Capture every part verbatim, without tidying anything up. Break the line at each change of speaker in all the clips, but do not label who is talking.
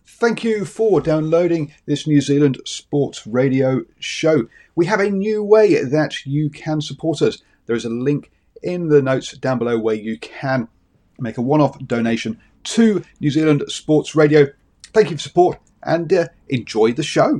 Thank you for downloading this New Zealand Sports Radio show. We have a new way that you can support us. There is a link in the notes down below where you can make a one-off donation to New Zealand Sports Radio. Thank you for support and uh, enjoy the show.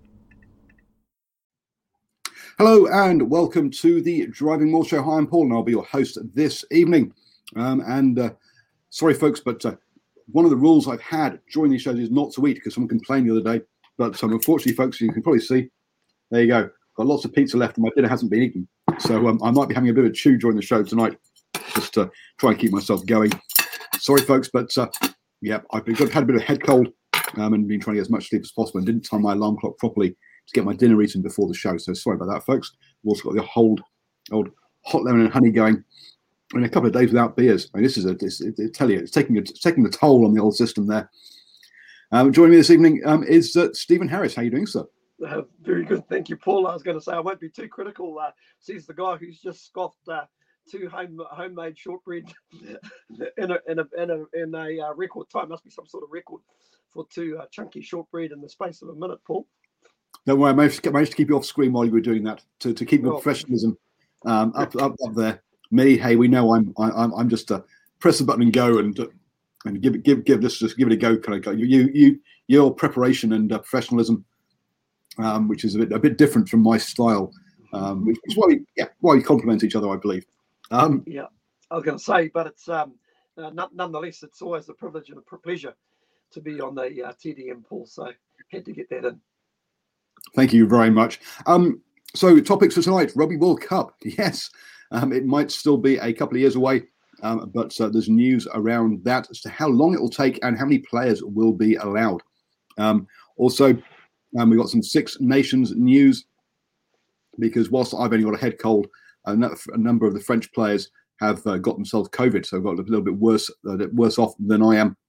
Hello and welcome to the Driving More Show. Hi, I'm Paul and I'll be your host this evening. Um, and uh, sorry, folks, but uh, one of the rules I've had during these shows is not to eat because someone complained the other day. But um, unfortunately, folks, you can probably see, there you go. Got lots of pizza left and my dinner hasn't been eaten. So um, I might be having a bit of a chew during the show tonight, just to try and keep myself going. Sorry, folks, but uh, yeah, I've been, had a bit of a head cold um, and been trying to get as much sleep as possible and didn't time my alarm clock properly to get my dinner eaten before the show. So sorry about that, folks. We've also got the old, old hot lemon and honey going. In a couple of days without beers. I mean, this is a, this, it, it, tell you, it's taking a, it's taking the toll on the old system there. Um, joining me this evening um, is uh, Stephen Harris. How are you doing, sir?
Uh, very good, thank you, Paul. I was going to say I won't be too critical. Uh, sees the guy who's just scoffed uh, two home homemade shortbread in a in a in a, in a uh, record time. Must be some sort of record for two uh, chunky shortbread in the space of a minute, Paul.
Don't worry, I managed to, managed to keep you off screen while you were doing that to, to keep your well, professionalism um, up, up up there. Me, hey, we know I'm I'm I'm just a press the button and go and uh, and give it give give this just give it a go kind of go. You you your preparation and uh, professionalism, um, which is a bit a bit different from my style, um, which is why we yeah why we complement each other, I believe. Um,
yeah, I was going to say, but it's um uh, nonetheless it's always a privilege and a pleasure to be on the uh, T D M, Paul. So had to get that in.
Thank you very much. Um, so topics for tonight: Rugby World Cup. Yes. Um, it might still be a couple of years away, um, but uh, there's news around that as to how long it will take and how many players will be allowed. Um, also, um, we've got some Six Nations news because whilst I've only got a head cold, a, n- a number of the French players have uh, got themselves COVID, so got a little bit worse, uh, worse off than I am.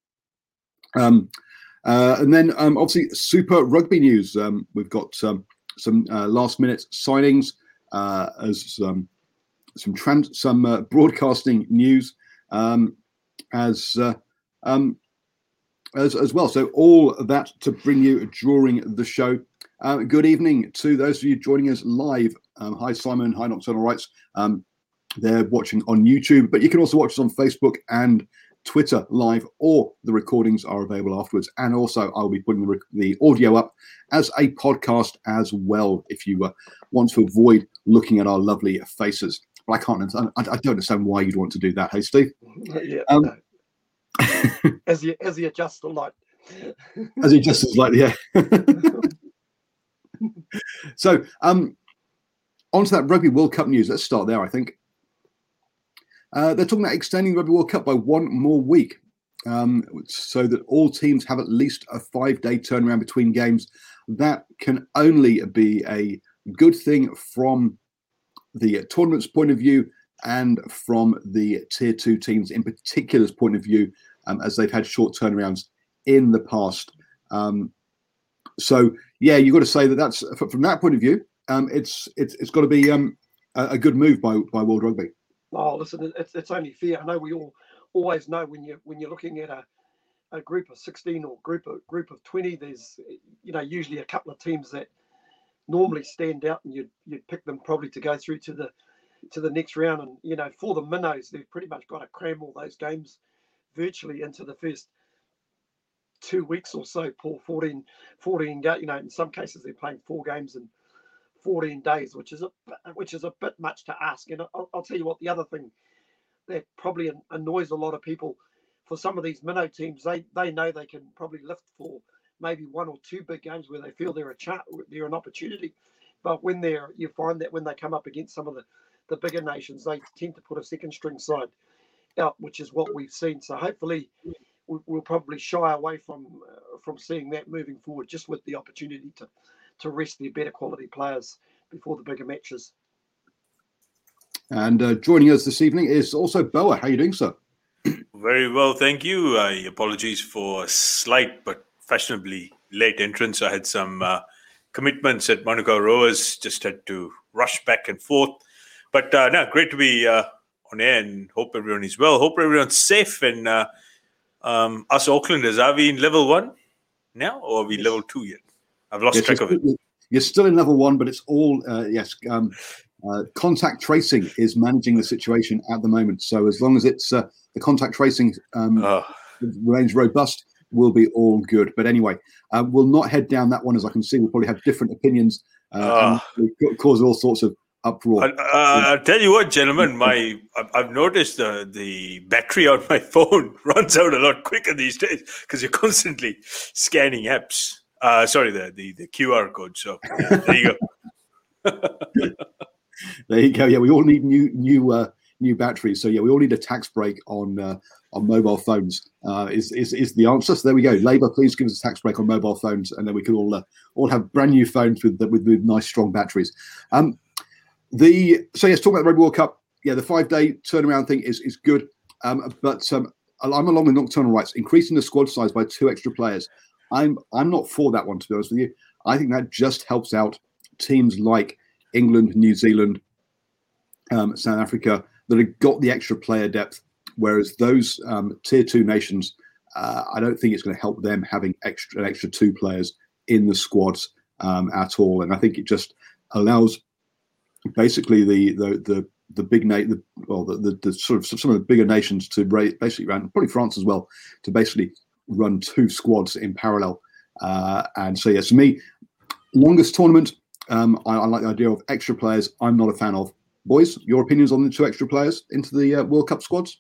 Um, uh, and then, um, obviously, Super Rugby news. Um, we've got um, some uh, last-minute signings uh, as um, some trans, some uh, broadcasting news um, as, uh, um, as as well. So all of that to bring you during the show. Uh, good evening to those of you joining us live. Um, hi, Simon. Hi, Nocturnal Rights. Um, they're watching on YouTube, but you can also watch us on Facebook and Twitter live, or the recordings are available afterwards. And also, I'll be putting the, rec- the audio up as a podcast as well if you uh, want to avoid looking at our lovely faces. But I can't. I, I don't understand why you'd want to do that. Hey, Steve.
Yeah. Um, as he as he adjusts the light.
As he adjusts the light, yeah. So, um, on to that Rugby World Cup news. Let's start there. I think uh, they're talking about extending the Rugby World Cup by one more week, um, so that all teams have at least a five-day turnaround between games. That can only be a good thing from the tournament's point of view and from the tier two teams in particular's point of view, um, as they've had short turnarounds in the past. Um, so, yeah, you've got to say that that's from that point of view, um, it's it's it's got to be um, a, a good move by by World Rugby.
Oh, listen, it's it's only fair. I know we all always know when you when you're looking at a, a group of sixteen or group of group of twenty, there's you know usually a couple of teams that normally stand out, and you'd you'd pick them probably to go through to the to the next round. And you know, for the minnows, they've pretty much got to cram all those games virtually into the first two weeks or so. Paul, fourteen, fourteen You know, in some cases they're playing four games in fourteen days, which is a which is a bit much to ask. And I'll, I'll tell you what, the other thing that probably annoys a lot of people for some of these minnow teams, they they know they can probably lift for maybe one or two big games where they feel they're a chart, they're an opportunity. But when they're, you find that when they come up against some of the, the bigger nations, they tend to put a second string side out, which is what we've seen. So hopefully we'll probably shy away from uh, from seeing that moving forward, just with the opportunity to, to rest their better quality players before the bigger matches.
And uh, joining us this evening is also Boa. How are you doing, sir?
Very well, thank you. Uh, apologies for a slight but fashionably late entrance. I had some uh, commitments at Monaco Rowers, just had to rush back and forth. But uh, no, great to be uh, on air and hope everyone is well. Hope everyone's safe. And uh, um, us Aucklanders, are we in level one? now, or are we
yes.
level two yet? I've lost
yes,
track of it.
You're still in level one, but it's all, uh, yes, um, uh, contact tracing is managing the situation at the moment. So as long as it's uh, the contact tracing um,
oh.
remains robust, we'll be all good. But anyway, uh, we'll not head down that one. As I can see, we'll probably have different opinions uh,
oh.
and we'll cause all sorts of uproar.
Uh, uh, I'll tell you what, gentlemen, my I've noticed the the battery on my phone runs out a lot quicker these days because you're constantly scanning apps. Uh, sorry, the, the the Q R code. So yeah, there you go.
There you go. Yeah, we all need new new uh, new batteries. So yeah, we all need a tax break on uh, on mobile phones. Uh, is is is the answer? So there we go. Labour, please give us a tax break on mobile phones, and then we can all uh, all have brand new phones with with, with nice strong batteries. Um, the so yes, talking about the Rugby World Cup. Yeah, the five day turnaround thing is is good. Um, but um, I'm along with Nocturnal Rights, increasing the squad size by two extra players. I'm I'm not for that one, to be honest with you. I think that just helps out teams like England, New Zealand, um, South Africa that have got the extra player depth, whereas those um, tier two nations, uh, I don't think it's going to help them having extra an extra two players in the squads um, at all. And I think it just allows basically the the the the big na- the well the, the the sort of some of the bigger nations to rate, basically run, probably France as well, to basically run two squads in parallel. Uh, and so, yes, for me, longest tournament, um, I, I like the idea of extra players. I'm not a fan of. Boys, your opinions on the two extra players into the uh, World Cup squads?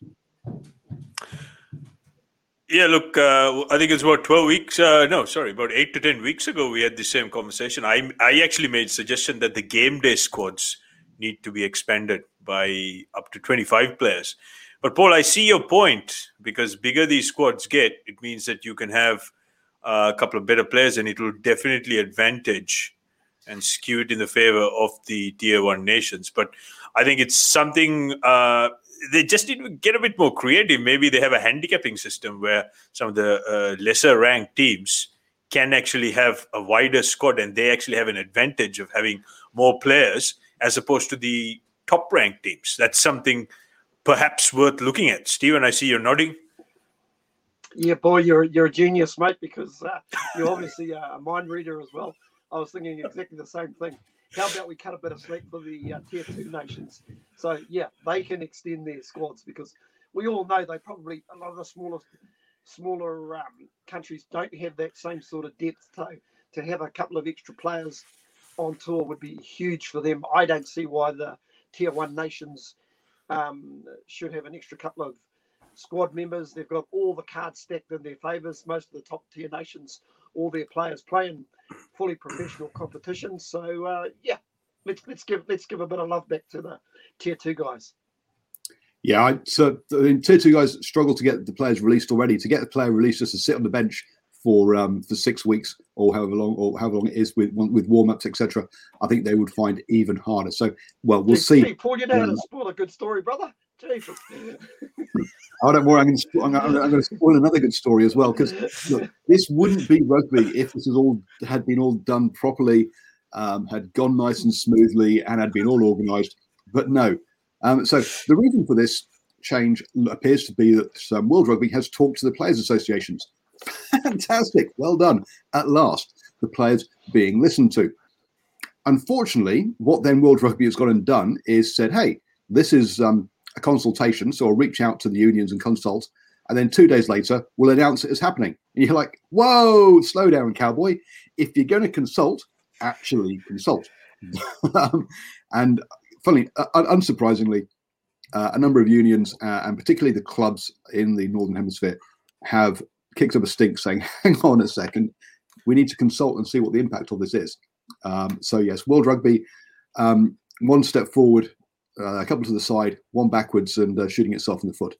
Yeah, look, uh, I think it's about twelve weeks. Uh, no, sorry, about eight to ten weeks ago, we had the same conversation. I I actually made a suggestion that the game day squads need to be expanded by up to twenty-five players. But Paul, I see your point, because bigger these squads get, it means that you can have uh, a couple of better players, and it will definitely advantage and skew it in the favor of the tier one nations. But I think it's something uh, they just need to get a bit more creative. Maybe they have a handicapping system where some of the uh, lesser ranked teams can actually have a wider squad, and they actually have an advantage of having more players as opposed to the top ranked teams. That's something perhaps worth looking at. Stephen, I see you're nodding.
Yeah, boy, you're you're a genius, mate, because uh, you're obviously a mind reader as well. I was thinking exactly the same thing. How about we cut a bit of slack for the uh, tier two nations? So, yeah, they can extend their squads, because we all know they probably, a lot of the smaller smaller um, countries don't have that same sort of depth. To, to have a couple of extra players on tour would be huge for them. I don't see why the tier one nations um, should have an extra couple of squad members. They've got all the cards stacked in their favours. Most of the top tier nations, all their players play in fully professional competitions. So uh, yeah, let's let's give let's give a bit of love back to the tier two guys.
Yeah, I, so I mean, tier two guys struggle to get the players released already. To get the player released just to sit on the bench for um, for six weeks or however long or however long it is with with warm ups, et cetera. I think they would find even harder. So, well, we'll
Gee,
see.
Gee, Paul, you know how to spoil a good story, brother. Jesus.
I don't worry. I'm going, to, I'm, going to, I'm going to spoil another good story as well, because this wouldn't be rugby if this was all had been all done properly, um, had gone nice and smoothly, and had been all organised. But no. Um, so the reason for this change appears to be that um, World Rugby has talked to the players' associations. Fantastic. Well done. At last, the players being listened to. Unfortunately, what then World Rugby has gone and done is said, hey, this is um, a consultation, so I'll reach out to the unions and consult, and then two days later, we'll announce it as happening. And you're like, whoa, slow down, cowboy. If you're going to consult, actually consult. um, and funnily, uh, unsurprisingly, uh, a number of unions, uh, and particularly the clubs in the Northern Hemisphere, have kicked up a stink saying, hang on a second, we need to consult and see what the impact of this is. Um, so yes, World Rugby, um, one step forward, uh, a couple to the side, one backwards, and uh, shooting itself in the foot,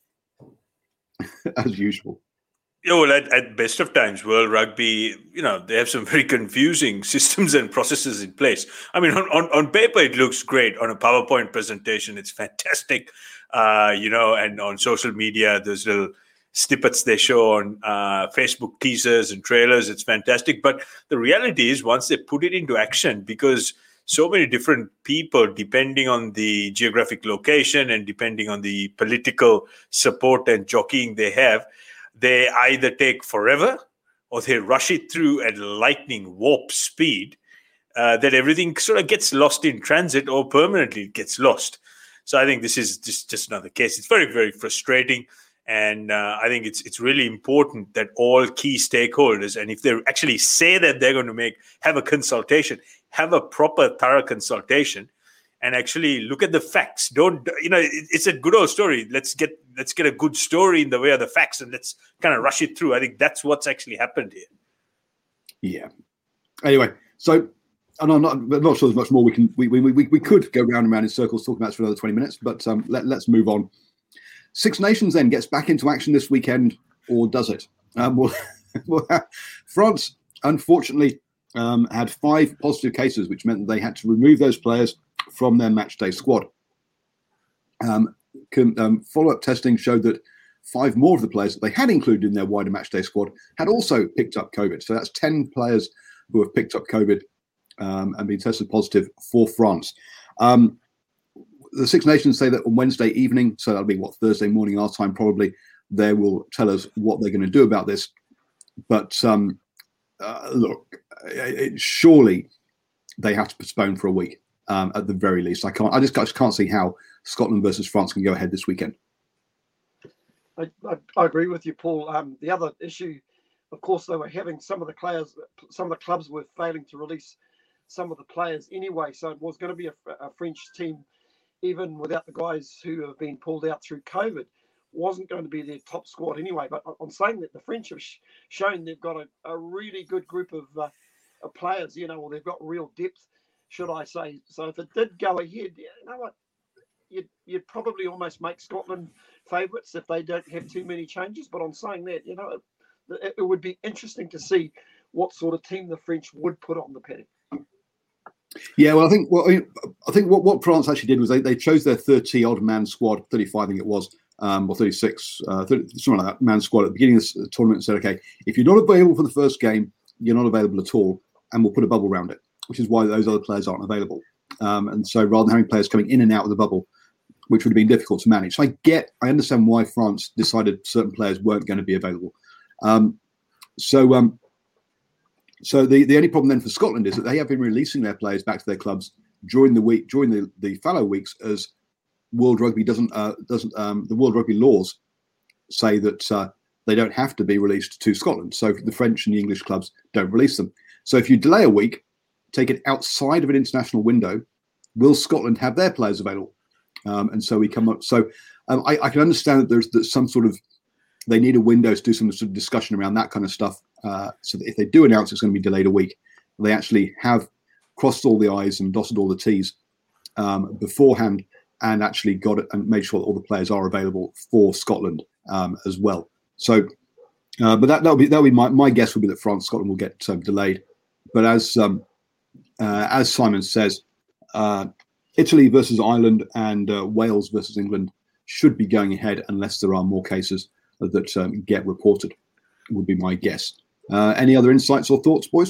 as usual.
Yeah, well, at, at best of times, World Rugby, you know, they have some very confusing systems and processes in place. I mean, on, on, on paper, it looks great. On a PowerPoint presentation, it's fantastic. Uh, you know, and on social media, those little snippets they show on uh, Facebook teasers and trailers, it's fantastic. But the reality is, once they put it into action, because so many different people, depending on the geographic location and depending on the political support and jockeying they have, they either take forever or they rush it through at lightning warp speed, uh, that everything sort of gets lost in transit or permanently gets lost. So I think this is just, just another case. It's very, very frustrating. And uh, I think it's it's really important that all key stakeholders, and if they actually say that they're going to make have a consultation, have a proper, thorough consultation, and actually look at the facts. Don't you know? It, it's a good old story. Let's get let's get a good story in the way of the facts, and let's kind of rush it through. I think that's what's actually happened here.
Yeah. Anyway, so and I'm not, I'm not sure there's much more we can we we we, we could go round and round in circles talking about this for another twenty minutes, but um, let, let's move on. Six Nations then gets back into action this weekend, or does it? Um, well, well, France, unfortunately, um, had five positive cases, which meant that they had to remove those players from their matchday squad. Um, um, follow-up testing showed that five more of the players that they had included in their wider matchday squad had also picked up COVID. So that's ten players who have picked up COVID um, and been tested positive for France. Um, The Six Nations say that on Wednesday evening, so that'll be what, Thursday morning our time probably, they will tell us what they're going to do about this. But um, uh, look, it, surely they have to postpone for a week um, at the very least. I can't. I just, I just can't see how Scotland versus France can go ahead this weekend.
I, I, I agree with you, Paul. Um, the other issue, of course, they were having some of the players, some of the clubs were failing to release some of the players anyway. So it was going to be a, a French team, even without the guys who have been pulled out through COVID, wasn't going to be their top squad anyway. But I'm saying that the French have sh- shown they've got a, a really good group of, uh, of players, you know, or they've got real depth, should I say. So if it did go ahead, you know what, you'd, you'd probably almost make Scotland favourites if they don't have too many changes. But I'm saying that, you know, it, it would be interesting to see what sort of team the French would put on the paddock.
Yeah, well, I think well, I think what, what France actually did was they, they chose their thirty odd man squad, thirty-five, I think it was, um, or thirty-six, uh, thirty, something like that man squad at the beginning of the tournament and said, okay, if you're not available for the first game, you're not available at all, and we'll put a bubble around it, which is why those other players aren't available. Um, and so rather than having players coming in and out of the bubble, which would have been difficult to manage, so I get, I understand why France decided certain players weren't going to be available. Um, so. Um, So the, the only problem then for Scotland is that they have been releasing their players back to their clubs during the week, during the, the fallow weeks, as World Rugby doesn't uh, doesn't um, the World Rugby laws say that uh, they don't have to be released to Scotland. So the French and the English clubs don't release them. So if you delay a week, take it outside of an international window, will Scotland have their players available? Um, and so we come up. So um, I, I can understand that there's, there's some sort of they need a window to do some sort of discussion around that kind of stuff. Uh, so that if they do announce it's going to be delayed a week, they actually have crossed all the I's and dotted all the T's um, beforehand, and actually got it and made sure that all the players are available for Scotland um, as well. So, uh, but that that'll be that'll be my, my guess would be that France Scotland will get um, delayed. But as um, uh, as Simon says, uh, Italy versus Ireland and uh, Wales versus England should be going ahead unless there are more cases that um, get reported. Would be my guess. Uh, any other insights or thoughts, boys?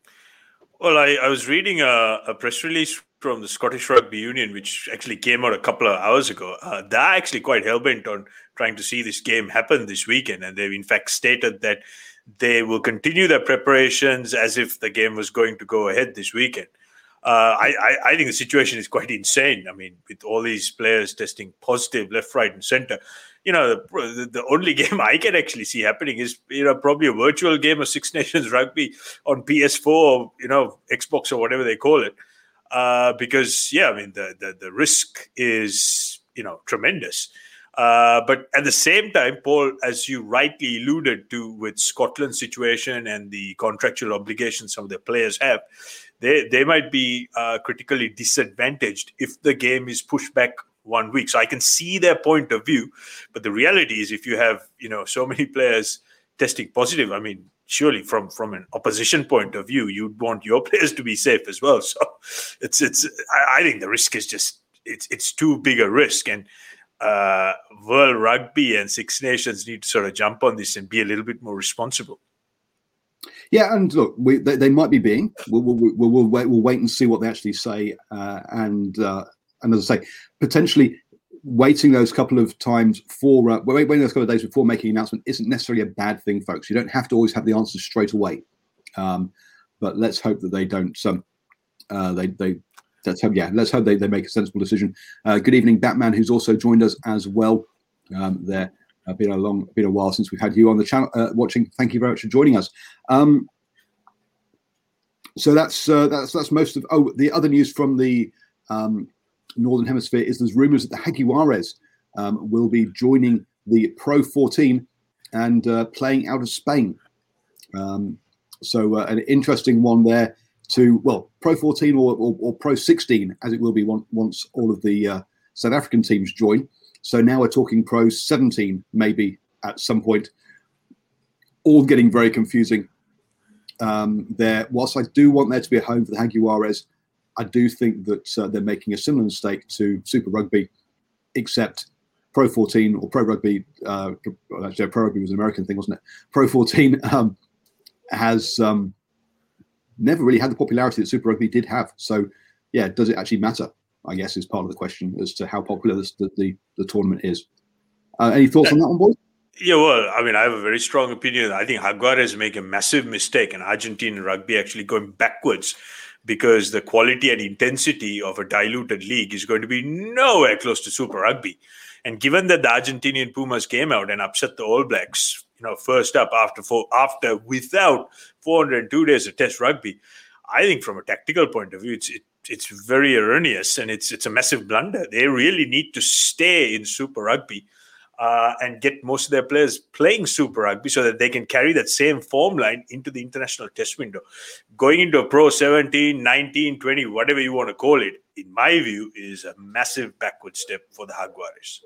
Well, I, I was reading a, a press release from the Scottish Rugby Union, which actually came out a couple of hours ago. Uh, they're actually quite hell-bent on trying to see this game happen this weekend. And they've in fact stated that they will continue their preparations as if the game was going to go ahead this weekend. Uh, I, I, I think the situation is quite insane. I mean, with all these players testing positive left, right, and center, you know, the, the only game I can actually see happening is, you know, probably a virtual game of Six Nations rugby on P S four or, you know, Xbox or whatever they call it. Uh, because, yeah, I mean, the, the, the risk is, you know, tremendous. Uh, but at the same time, Paul, as you rightly alluded to with Scotland's situation and the contractual obligations some of the players have, they they might be uh, critically disadvantaged if the game is pushed back one week. So I can see their point of view, but the reality is if you have, you know, so many players testing positive, I mean, surely from, from an opposition point of view, you'd want your players to be safe as well. So it's it's I, I think the risk is just it's it's too big a risk, and uh, World Rugby and Six Nations need to sort of jump on this and be a little bit more responsible.
Yeah, and look, we, they, they might be being. We'll, we'll, we'll, we'll, wait, we'll wait and see what they actually say. Uh, and uh, and as I say, potentially waiting those couple of times for uh, waiting those couple of days before making an announcement isn't necessarily a bad thing, folks. You don't have to always have the answers straight away, um, but let's hope that they don't. Um, uh, they they let's hope yeah let's hope they, they make a sensible decision. Uh, good evening, Batman, who's also joined us as well. Um, there uh, been a long been a while since we've had you on the channel uh, watching. Thank you very much for joining us. Um, so that's uh, that's that's most of. Oh, the other news from the Um, Northern Hemisphere is there's rumours that the Jaguares um, will be joining the Pro fourteen and uh, playing out of Spain. Um, so uh, an interesting one there to, well, Pro fourteen or, or, or Pro sixteen, as it will be one, once all of the uh, South African teams join. So now we're talking Pro seventeen, maybe at some point. All getting very confusing um, there. Whilst I do want there to be a home for the Jaguares, I do think that uh, they're making a similar mistake to Super Rugby, except Pro fourteen or Pro Rugby. Uh, actually, Pro Rugby was an American thing, wasn't it? Pro fourteen um, has um, never really had the popularity that Super Rugby did have. So, yeah, does it actually matter? I guess is part of the question as to how popular this, the, the the tournament is. Uh, any thoughts on that one, boys?
Yeah, well, I mean, I have a very strong opinion. I think Jaguares make a massive mistake in Argentine rugby actually going backwards, because the quality and intensity of a diluted league is going to be nowhere close to Super Rugby. And given that the Argentinian Pumas came out and upset the All Blacks, you know, first up after four, after without four hundred two days of Test rugby, I think from a tactical point of view, it's it, it's very erroneous and it's it's a massive blunder. They really need to stay in Super Rugby Uh, and get most of their players playing Super Rugby so that they can carry that same form line into the international test window. Going into a Pro seventeen, nineteen, twenty, whatever you want to call it, in my view, is a massive backward step for the Jaguares.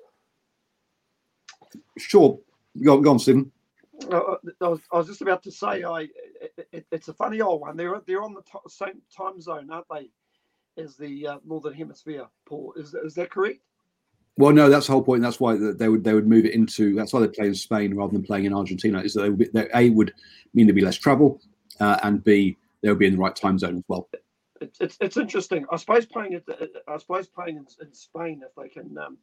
Sure. Go, go on, Stephen.
Uh, I, was, I was just about to say, I it, it, it's a funny old one. They're they're on the to- same time zone, aren't they, as the uh, Northern Hemisphere, Paul? Is is that correct?
Well, no, that's the whole point. That's why they would they would move it into. That's why they play in Spain rather than playing in Argentina. Is that they would be, they, A would mean there'd be less travel, uh, and B they would be in the right time zone as well.
It's it's, it's interesting. I suppose playing it. I suppose playing in, in Spain, if they can um,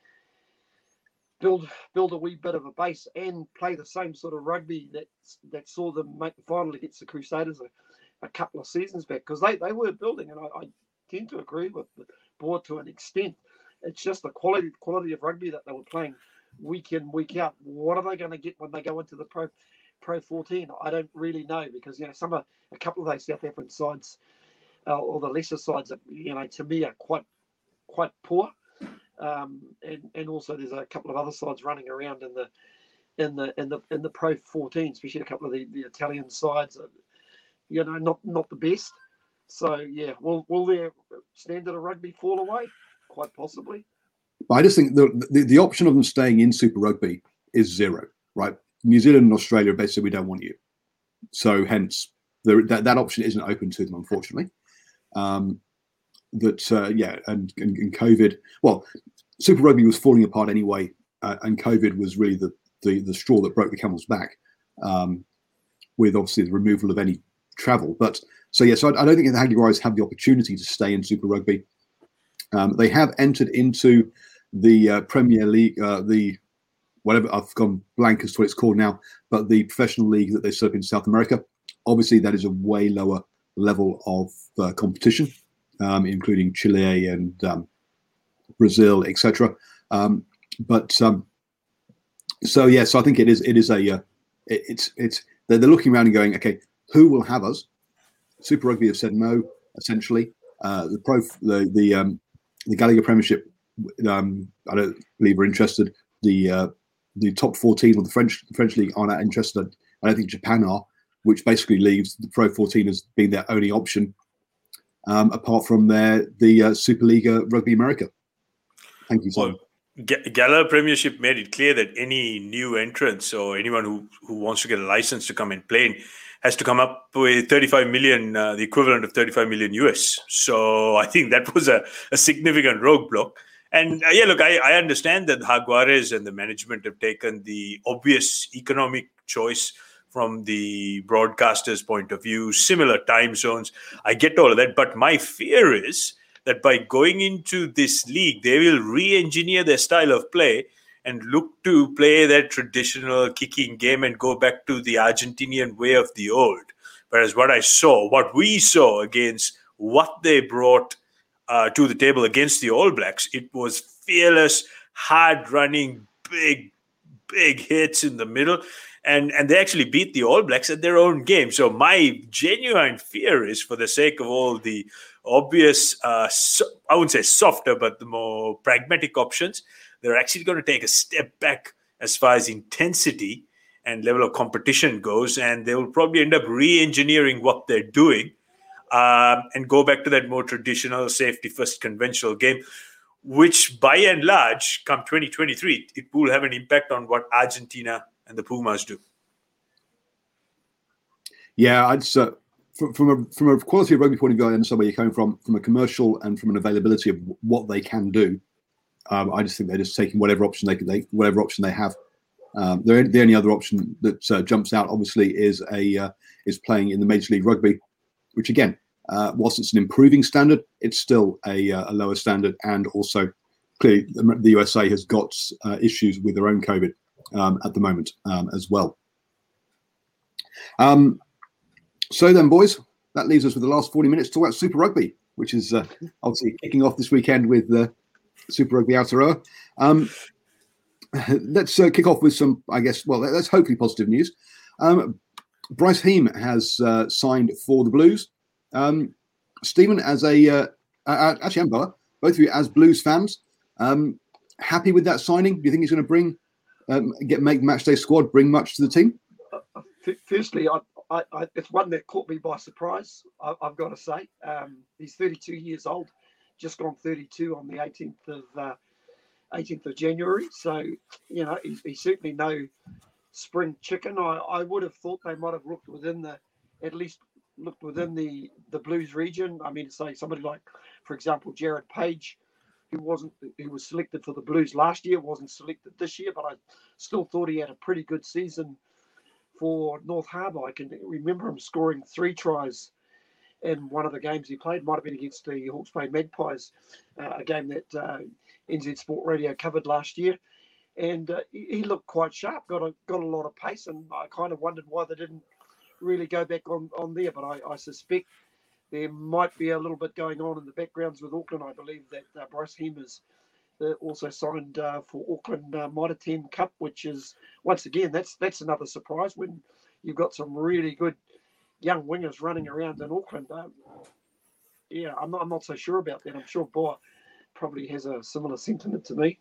build build a wee bit of a base and play the same sort of rugby that that saw them make the final against the Crusaders a, a couple of seasons back, because they, they were building, and I, I tend to agree with the board to an extent. It's just the quality quality of rugby that they were playing week in, week out. What are they going to get when they go into the Pro Pro fourteen? I don't really know, because you know some of a couple of those South African sides uh, or the lesser sides, are, you know, to me are quite quite poor, um, and and also there's a couple of other sides running around in the in the in the in the Pro fourteen, especially a couple of the, the Italian sides, are, you know, not not the best. So yeah, will will their standard of rugby fall away? Quite possibly.
But I just think the, the the option of them staying in Super Rugby is zero, right? New Zealand and Australia basically we don't want you, so hence the, that that option isn't open to them, unfortunately. Um, that uh, yeah, and, and and COVID. Well, Super Rugby was falling apart anyway, uh, and COVID was really the, the the straw that broke the camel's back, um, with obviously the removal of any travel. But so yeah, so I, I don't think the Jaguares have the opportunity to stay in Super Rugby. Um, they have entered into the uh, Premier League, uh, the whatever, I've gone blank as to what it's called now, but the professional league that they set up in South America. Obviously, that is a way lower level of uh, competition, um, including Chile and um, Brazil, et cetera. Um, but um, so yeah, so I think it is it is a uh, it, it's it's they're, they're looking around and going, okay, who will have us? Super Rugby have said no, essentially. Uh, the pro the the um, The Gallagher Premiership, um, I don't believe are interested. The uh, the top fourteen of the French the French league are not interested. I don't think Japan are, which basically leaves the Pro fourteen as being their only option, um, apart from their the uh, Superliga Rugby America. Thank you, Simon.
Well, G- Gallagher Premiership made it clear that any new entrants or anyone who, who wants to get a license to come and play has to come up with thirty-five million, uh, the equivalent of thirty-five million U S. So I think that was a, a significant roadblock. And uh, yeah, look, I, I understand that Jaguares and the management have taken the obvious economic choice from the broadcaster's point of view, similar time zones. I get all of that. But my fear is that by going into this league, they will re-engineer their style of play and look to play their traditional kicking game and go back to the Argentinian way of the old. Whereas what I saw, what we saw against what they brought uh, to the table against the All Blacks, it was fearless, hard-running, big, big hits in the middle. And, and they actually beat the All Blacks at their own game. So my genuine fear is, for the sake of all the obvious, uh, so, I wouldn't say softer, but the more pragmatic options, they're actually going to take a step back as far as intensity and level of competition goes, and they will probably end up re-engineering what they're doing um, and go back to that more traditional safety-first conventional game, which by and large, come twenty twenty-three, it will have an impact on what Argentina and the Pumas do.
Yeah, I'd uh, from, from a from a quality of rugby point of view, I understand where you're coming from, from a commercial and from an availability of what they can do. Um, I just think they're just taking whatever option they can, they, whatever option they have. Um, the, the only other option that uh, jumps out, obviously, is a uh, is playing in the Major League Rugby, which again, uh, whilst it's an improving standard, it's still a, uh, a lower standard, and also clearly the, the U S A has got uh, issues with their own COVID um, at the moment um, as well. Um, so then, boys, that leaves us with the last forty minutes to talk about Super Rugby, which is uh, obviously kicking off this weekend with uh, Super Rugby Aotearoa. Um, let's uh, kick off with some, I guess, well, that's hopefully positive news. Um, Bryce Heem has uh, signed for the Blues. Um, Stephen, as a, uh, uh, actually, and Bella, both of you as Blues fans, um, happy with that signing? Do you think he's going to bring, um, get make matchday squad, bring much to the team?
Uh, firstly, I, I, I, it's one that caught me by surprise, I, I've got to say. Um, he's thirty-two years old, just gone thirty-two on the eighteenth of uh, eighteenth of January. So, you know, he's, he's certainly no spring chicken. I, I would have thought they might have looked within the, at least looked within the, the Blues region. I mean, say somebody like, for example, Jared Page, who wasn't, who was selected for the Blues last year, wasn't selected this year, but I still thought he had a pretty good season for North Harbour. I can remember him scoring three tries in one of the games he played. Might have been against the Hawke's Bay Magpies, uh, a game that uh, N Z Sport Radio covered last year. And uh, he, he looked quite sharp, got a got a lot of pace, and I kind of wondered why they didn't really go back on, on there. But I, I suspect there might be a little bit going on in the backgrounds with Auckland. I believe that uh, Bryce Heem is uh, also signed uh, for Auckland uh, Mitre ten Cup, which is, once again, that's that's another surprise when you've got some really good young wingers running around in Auckland. Um, yeah, I'm not, I'm not so sure about that. I'm sure Boa probably has a similar sentiment to me.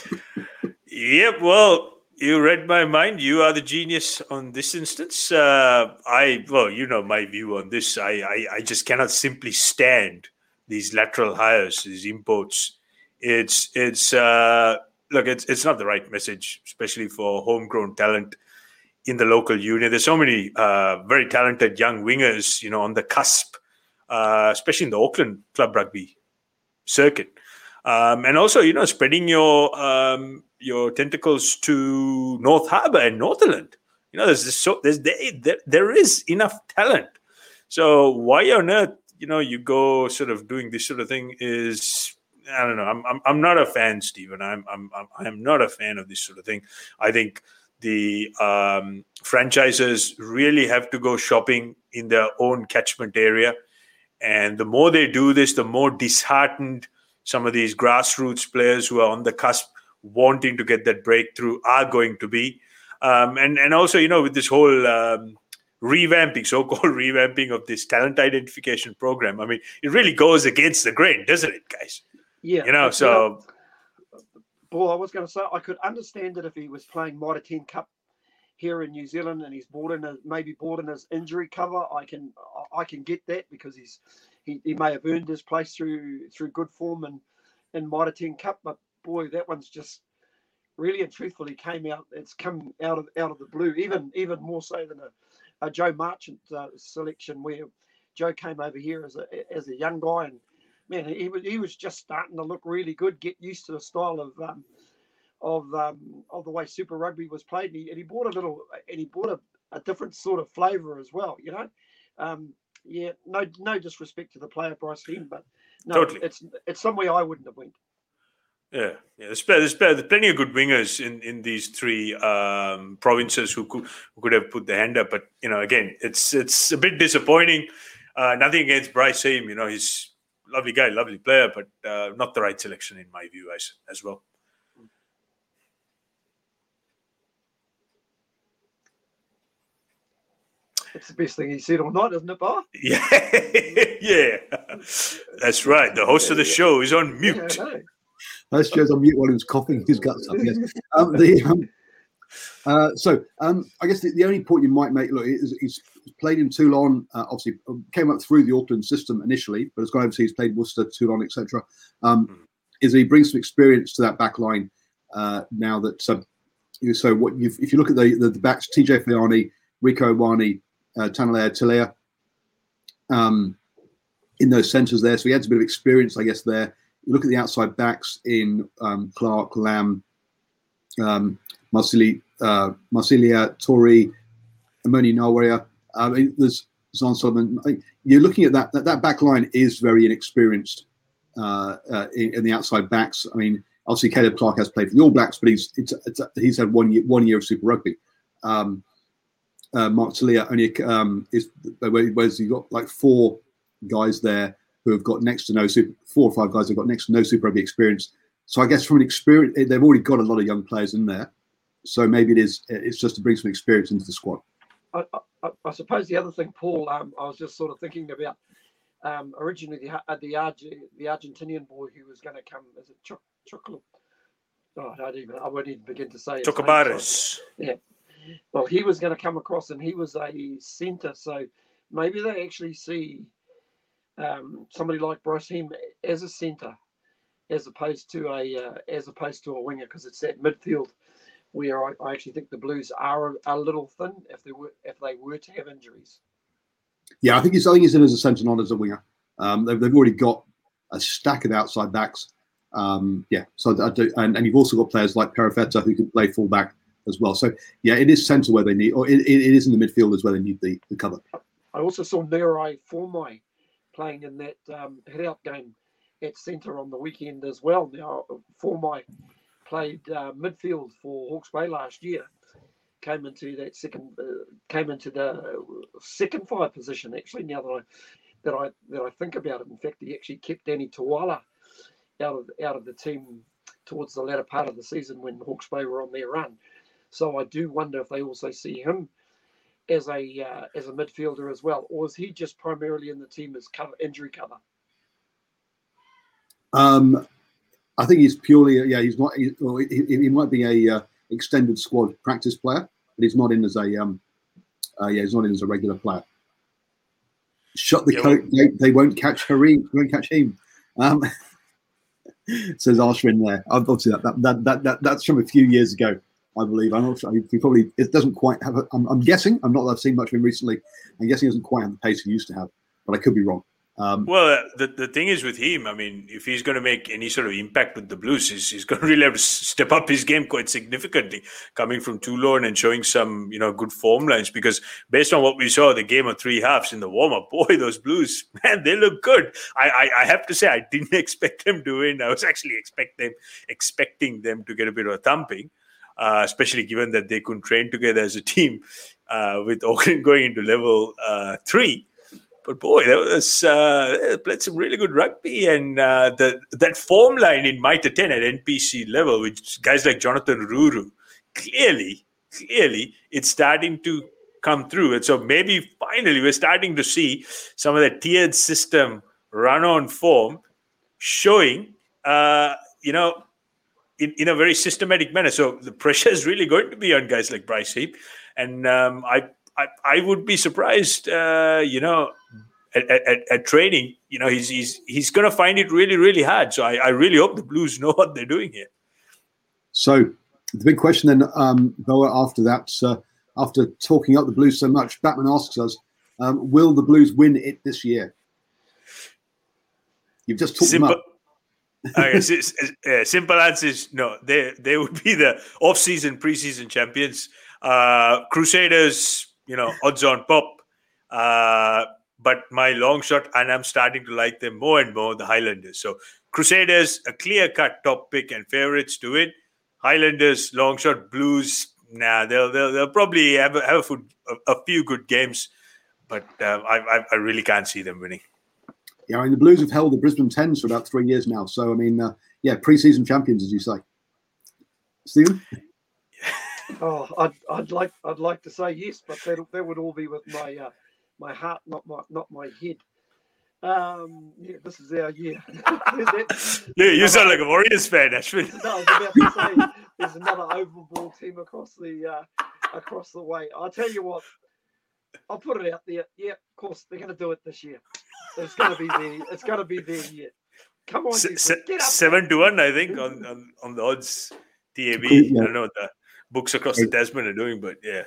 Yep, well, you read my mind. You are the genius on this instance. Uh, I, well, you know my view on this. I, I, I just cannot simply stand these lateral hires, these imports. It's, it's, uh, look, it's, it's not the right message, especially for homegrown talent in the local union. There's so many uh, very talented young wingers, you know, on the cusp, uh, especially in the Auckland club rugby circuit. Um, and also, you know, spreading your um, your tentacles to North Harbour and Northland. You know, there's this, so there's there, there is enough talent. So why on earth, you know, you go sort of doing this sort of thing is, I don't know. I'm I'm, I'm not a fan, Stephen. I'm I'm I'm not a fan of this sort of thing. I think the um, franchises really have to go shopping in their own catchment area, and the more they do this, the more disheartened some of these grassroots players who are on the cusp wanting to get that breakthrough are going to be. Um, and, and also, you know, with this whole um, revamping, so-called revamping of this talent identification program, I mean, it really goes against the grain, doesn't it, guys?
Yeah.
You know, so...
Well, I was going to say, I could understand it if he was playing Mitre ten Cup here in New Zealand and he's bought in a, maybe bought in his injury cover. I can I can get that because he's he, he may have earned his place through through good form and in Mitre ten Cup, but boy, that one's just really and truthfully came out. It's come out of out of the blue, even even more so than a, a Joe Marchant uh, selection where Joe came over here as a as a young guy and man, he was he was just starting to look really good, get used to the style of. Um, of um, of the way Super Rugby was played, and he, and he brought a little, and he brought a, a different sort of flavour as well, you know. Um, yeah, no no disrespect to the player Bryce Heem, but no,
totally.
It's it's somewhere I wouldn't have went.
Yeah, yeah. There's, there's, there's plenty of good wingers in, in these three um, provinces who could who could have put the hand up. But you know, again, it's it's a bit disappointing. Uh, nothing against Bryce Heim. You know, he's a lovely guy, lovely player, but uh, not the right selection in my view as as well.
It's the best thing he said all night, isn't it, Bar?
Yeah, yeah, that's right. The host of the show is on mute.
Yeah,
Host Joe's on mute while he was coughing his guts up. Yes. Um, the, um, uh, so um, I guess the, the only point you might make, look, is he's played in Toulon. Uh, obviously, came up through the Auckland system initially, but has gone overseas, played Worcester, Toulon, et cetera. Um, mm. Is he brings some experience to that back line uh, now that. Uh, so what you've, if you look at the the, the backs, T J Fayani, Rieko Ioane, uh, Tanalea Tilea, um, in those centres there. So he adds a bit of experience, I guess, there. You look at the outside backs in um, Clark, Lamb, um, Marceli, uh, Marcelia, Tori, Amoni Nawaria. I mean, there's Zan Solomon. You're looking at that, that. That back line is very inexperienced uh, uh, in, in the outside backs. I mean, obviously Caleb Clark has played for the All Blacks, but he's it's, it's, he's had one year one year of Super Rugby. Um, uh, Mark Talia only um, is whereas you got like four guys there who have got next to no super, four or five guys who've got next to no Super Rugby experience. So I guess from an experience, they've already got a lot of young players in there. So maybe it is it's just to bring some experience into the squad.
I, I, I suppose the other thing, Paul, um, I was just sort of thinking about um, originally the the, Arge, the Argentinian boy who was going to come, is it Choc- Chocolate? Oh, I don't even, I won't even begin to say it.
Chocobares.
Yeah. Well, he was going to come across and he was a centre. So maybe they actually see um, somebody like Bryce Heim as a centre as opposed to a uh, as opposed to a winger, because it's that midfield where I, I actually think the Blues are a, a little thin if they were if they were to have injuries.
Yeah, I think he's I think he's in as a centre, not as a winger. Um, they've, they've already got a stack of outside backs. Um, yeah, so I do, and, and you've also got players like Perifetta who can play full back as well. So yeah, it is centre where they need, or it, it is in the midfielders where they need the, the cover.
I also saw Nerai Formai playing in that um, hit-out game at centre on the weekend as well. Now, Formai played uh, midfield for Hawke's Bay last year. Came into that second, uh, came into the second five position actually. Now that I that I that I think about it, in fact, he actually kept Danny Tuala out of out of the team towards the latter part of the season when Hawke's Bay were on their run. So I do wonder if they also see him as a uh, as a midfielder as well, or is he just primarily in the team as cover injury cover?
Um, I think he's purely yeah. He's not. He, he, he might be a uh, extended squad practice player, but he's not in as a um. Uh, yeah, he's not in as a regular player. Shut the yeah, coat. Well, they, they won't catch Hareem. They won't catch him. Um, says Ashwin there. Obviously, that, that that that that that's from a few years ago, I believe. I'm not sure. He probably it doesn't quite have. A, I'm, I'm guessing. I'm not that I've seen much of him recently. I'm guessing he doesn't quite have the pace he used to have, but I could be wrong. Um,
well, uh, the the thing is with him, I mean, if he's going to make any sort of impact with the Blues, he's, he's going to really have to step up his game quite significantly, coming from Toulon and showing some, you know, good form lines. Because based on what we saw the game of three halves in the warm up, boy, those Blues, man, they look good. I, I, I have to say, I didn't expect them to win. I was actually expect them expecting them to get a bit of a thumping, uh, especially given that they couldn't train together as a team uh, with Auckland going into level uh, three. But boy, that was uh, played some really good rugby, and uh, the that form line in Mitre ten at N P C level, with guys like Jonathan Ruru, clearly, clearly, it's starting to come through. And so maybe finally we're starting to see some of that tiered system run-on form showing, uh, you know, in, in a very systematic manner. So the pressure is really going to be on guys like Bryce Heap, and um, I, I I would be surprised, uh, you know. At, at, at training, you know, he's he's he's going to find it really, really hard. So I, I really hope the Blues know what they're doing here.
So the big question then, um, Boa, after that, uh, after talking up the Blues so much, Batman asks us, um, will the Blues win it this year? You've just talked
simple,
them up.
okay, s- s- uh, simple answer is no. They they would be the off-season, pre-season champions. Uh, Crusaders, you know, odds on pop. Uh, but my long shot, and I'm starting to like them more and more, the Highlanders. So Crusaders, a clear-cut top pick and favourites to it. Highlanders, long shot. Blues, nah, they'll they'll, they'll probably have a, have a, a, a few good games, but uh, I, I I really can't see them winning.
Yeah, I mean, the Blues have held the Brisbane Tens for about three years now. So, I mean, uh, yeah, pre-season champions, as you say. Stephen?
Oh, I'd, I'd like I'd like to say yes, but that that would all be with my uh, my heart, not my not my head. Um, yeah, this is our year.
Yeah, you sound like a Warriors fan, Ashwin.
No, I was about to say there's another oval ball team across the uh, across the way. I'll tell you what, I'll put it out there. Yeah, of course they're going to do it this year. It's going to be the it's going to be their year. Come on,
se-
se- get up
seven to one, I think, on, on, on the odds. T A B.
Yeah.
I don't know what the books across the Tasman are doing, but yeah.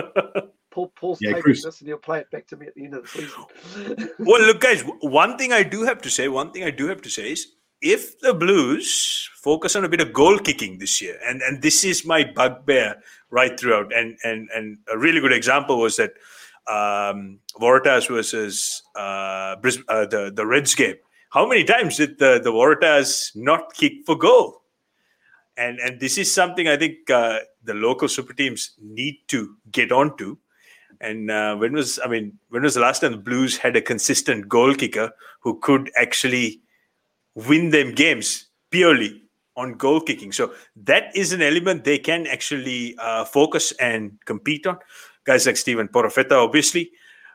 Paul, Paul's
Yeah,
taking
Chris.
this and he'll play it back to me at the end of the season.
Well, look, guys, one thing I do have to say, one thing I do have to say is if the Blues focus on a bit of goal kicking this year, and, and this is my bugbear right throughout, and and, and a really good example was that um, Waratahs versus uh, Bris- uh, the, the Reds game. How many times did the, the Waratahs not kick for goal? And and this is something I think uh, the local super teams need to get onto. And uh, when was I mean when was the last time the Blues had a consistent goal kicker who could actually win them games purely on goal kicking? So that is an element they can actually uh, focus and compete on. Guys like Stephen Porofeta, obviously.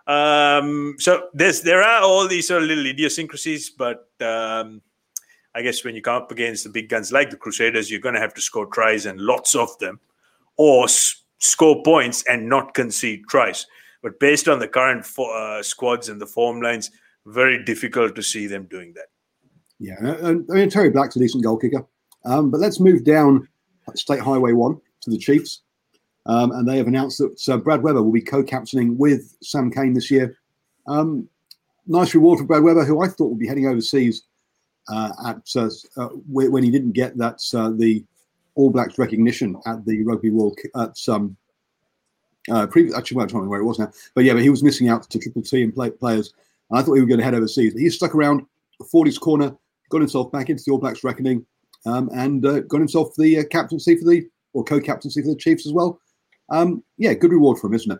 Um, so there's there are all these sort of little idiosyncrasies, but. Um, I guess when you come up against the big guns like the Crusaders, you're going to have to score tries and lots of them, or s- score points and not concede tries. But based on the current fo- uh, squads and the form lines, very difficult to see them doing that.
Yeah, and, I mean, Terry Black's a decent goal kicker. Um, but let's move down State Highway one to the Chiefs. Um, and they have announced that uh, Brad Weber will be co-captaining with Sam Cane this year. Um, nice reward for Brad Weber, who I thought would be heading overseas Uh, at uh, uh, when he didn't get that uh, the All Blacks recognition at the Rugby World at some um, uh, previous actually well, I don't know where it was now, but yeah, but he was missing out to Triple T and play, players, and I thought he was going to head overseas. But he stuck around forties corner, got himself back into the All Blacks reckoning, um, and uh, got himself the uh, captaincy for the or co-captaincy for the Chiefs as well. Um, yeah, good reward for him, isn't it?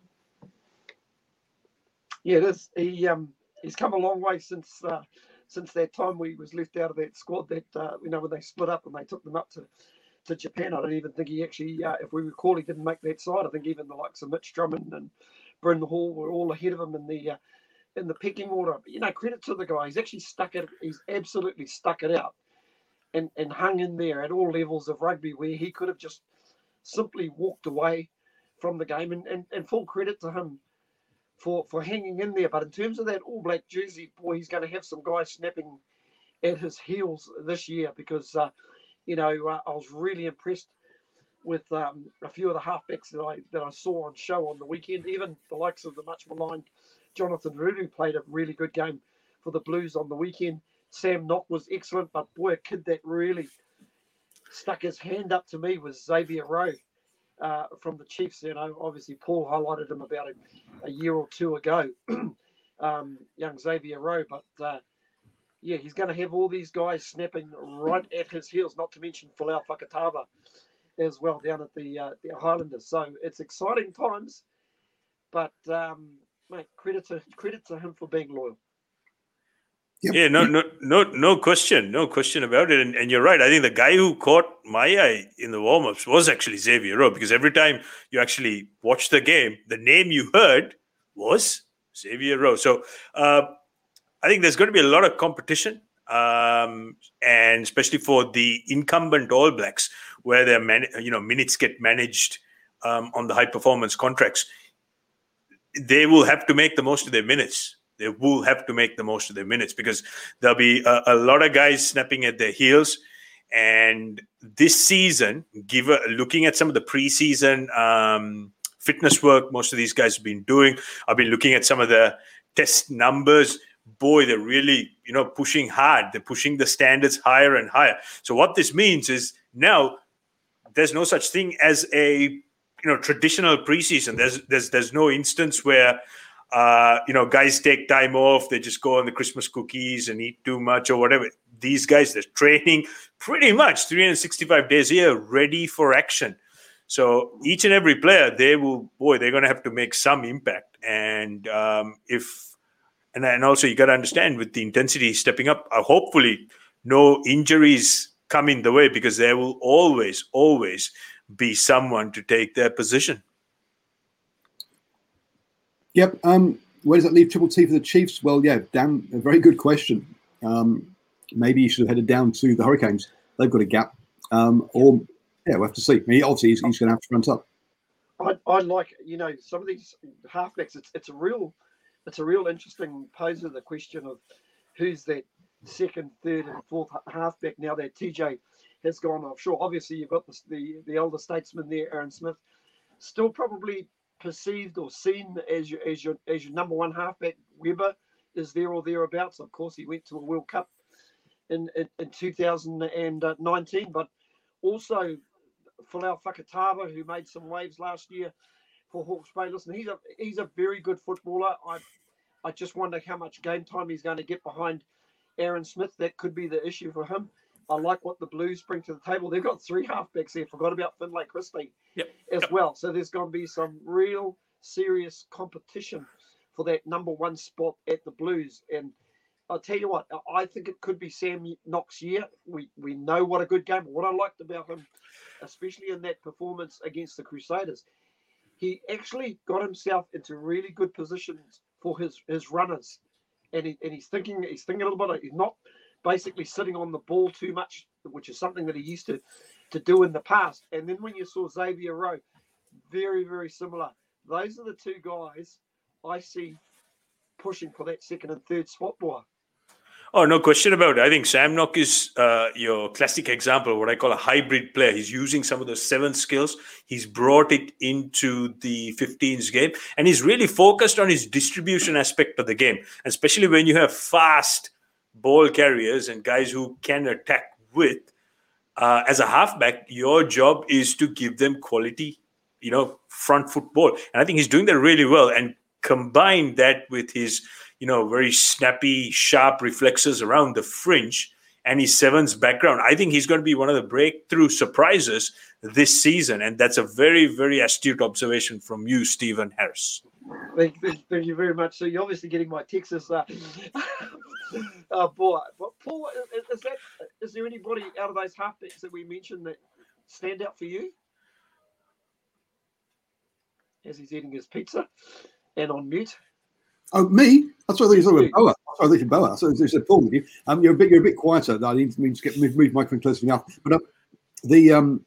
Yeah, it is. He um, he's come a long way since. Uh, Since that time we was left out of that squad that, uh, you know, when they split up and they took them up to, to Japan, I don't even think he actually, uh, if we recall, he didn't make that side. I think even the likes of Mitch Drummond and Bryn Hall were all ahead of him in the uh, in the pecking order. But, you know, credit to the guy. He's actually stuck it. He's absolutely stuck it out and, and hung in there at all levels of rugby where he could have just simply walked away from the game. And, and, and full credit to him for for hanging in there. But in terms of that All Black jersey, boy, he's going to have some guys snapping at his heels this year because, uh, you know, uh, I was really impressed with um, a few of the halfbacks that I that I saw on show on the weekend. Even the likes of the much maligned Jonathan Rudu played a really good game for the Blues on the weekend. Sam Knock was excellent, but boy, a kid that really stuck his hand up to me was Xavier Rowe. Uh, from the Chiefs, you know, obviously Paul highlighted him about a, a year or two ago, um, young Xavier Rowe, but uh, yeah, he's going to have all these guys snapping right at his heels, not to mention Folau Fakatava as well down at the, uh, the Highlanders. So it's exciting times, but um, mate, credit to credit to him for being loyal.
Yep.
Yeah, no, no, no, no question, no question about it. And, and you're right. I think the guy who caught my eye in the warm-ups was actually Xavier Rowe, because every time you actually watch the game, the name you heard was Xavier Rowe. So uh, I think there's going to be a lot of competition, um, and especially for the incumbent All Blacks, where their man, you know, minutes get managed um, on the high-performance contracts. They will have to make the most of their minutes. They will have to make the most of their minutes because there'll be a, a lot of guys snapping at their heels. And this season, give a, looking at some of the preseason um, fitness work most of these guys have been doing, I've been looking at some of the test numbers. Boy, they're really, you know, pushing hard. They're pushing the standards higher and higher. So what this means is now there's no such thing as a, you know, traditional preseason. There's there's there's no instance where uh, you know, guys take time off. They just go on the Christmas cookies and eat too much or whatever. These guys, they're training pretty much three hundred sixty-five days a year, ready for action. So each and every player, they will, boy, they're going to have to make some impact. And um, if, and, and also you got to understand with the intensity stepping up, uh, hopefully no injuries come in the way, because there will always, always be someone to take their position.
Yep. Um, where does that leave Triple T for the Chiefs? Well, yeah, damn, a very good question. Um, maybe he should have headed down to the Hurricanes. They've got a gap. Um, or, yeah, we'll have to see. I mean, obviously, he's, he's going to have to front up.
I, I like, you know, some of these halfbacks. It's it's a real, it's a real interesting pose of the question of who's that second, third, and fourth halfback now that T J has gone offshore. Obviously, you've got the the, the elder statesman there, Aaron Smith, still probably perceived or seen as your as your as your number one halfback. Weber is there or thereabouts. Of course, he went to a World Cup in in, in two thousand nineteen, but also Folau Fakatava, who made some waves last year for Hawke's Bay. Listen, he's a he's a very good footballer. I I just wonder how much game time he's going to get behind Aaron Smith. That could be the issue for him. I like what the Blues bring to the table. They've got three halfbacks there. Forgot about Finlay Christie
yep.
as
yep.
well. So there's going to be some real serious competition for that number one spot at the Blues. And I'll tell you what, I think it could be Sam Knox year. We we know what a good game. What I liked about him, especially in that performance against the Crusaders, he actually got himself into really good positions for his, his runners. And he, and he's thinking he's thinking a little bit. He's not basically sitting on the ball too much, which is something that he used to, to do in the past. And then when you saw Xavier Rowe, very, very similar. Those are the two guys I see pushing for that second and third spot, boy.
Oh, no question about it. I think Sam Knock is uh, your classic example, what I call a hybrid player. He's using some of those seven skills. He's brought it into the fifteens game, and he's really focused on his distribution aspect of the game, especially when you have fast ball carriers and guys who can attack with. Uh, as a halfback, your job is to give them quality, you know, front foot ball. And I think he's doing that really well. And combine that with his, you know, very snappy, sharp reflexes around the fringe and his sevens background, I think he's going to be one of the breakthrough surprises this season. And that's a very, very astute observation from you, Stephen Harris.
Thank, thank, thank you very much. So you're obviously getting my Texas uh, uh, boy. But Paul, is, is that is there anybody out of those halfbacks that we mentioned that stand out for you? As he's eating his pizza and on mute.
Oh, me? That's what I thought you were talking about Boa. That's what I thought you were Boa. So you said Paul with you. Um, you're a bit, you're a bit quieter. I need to, need to get move, move microphone close enough. But uh, the um,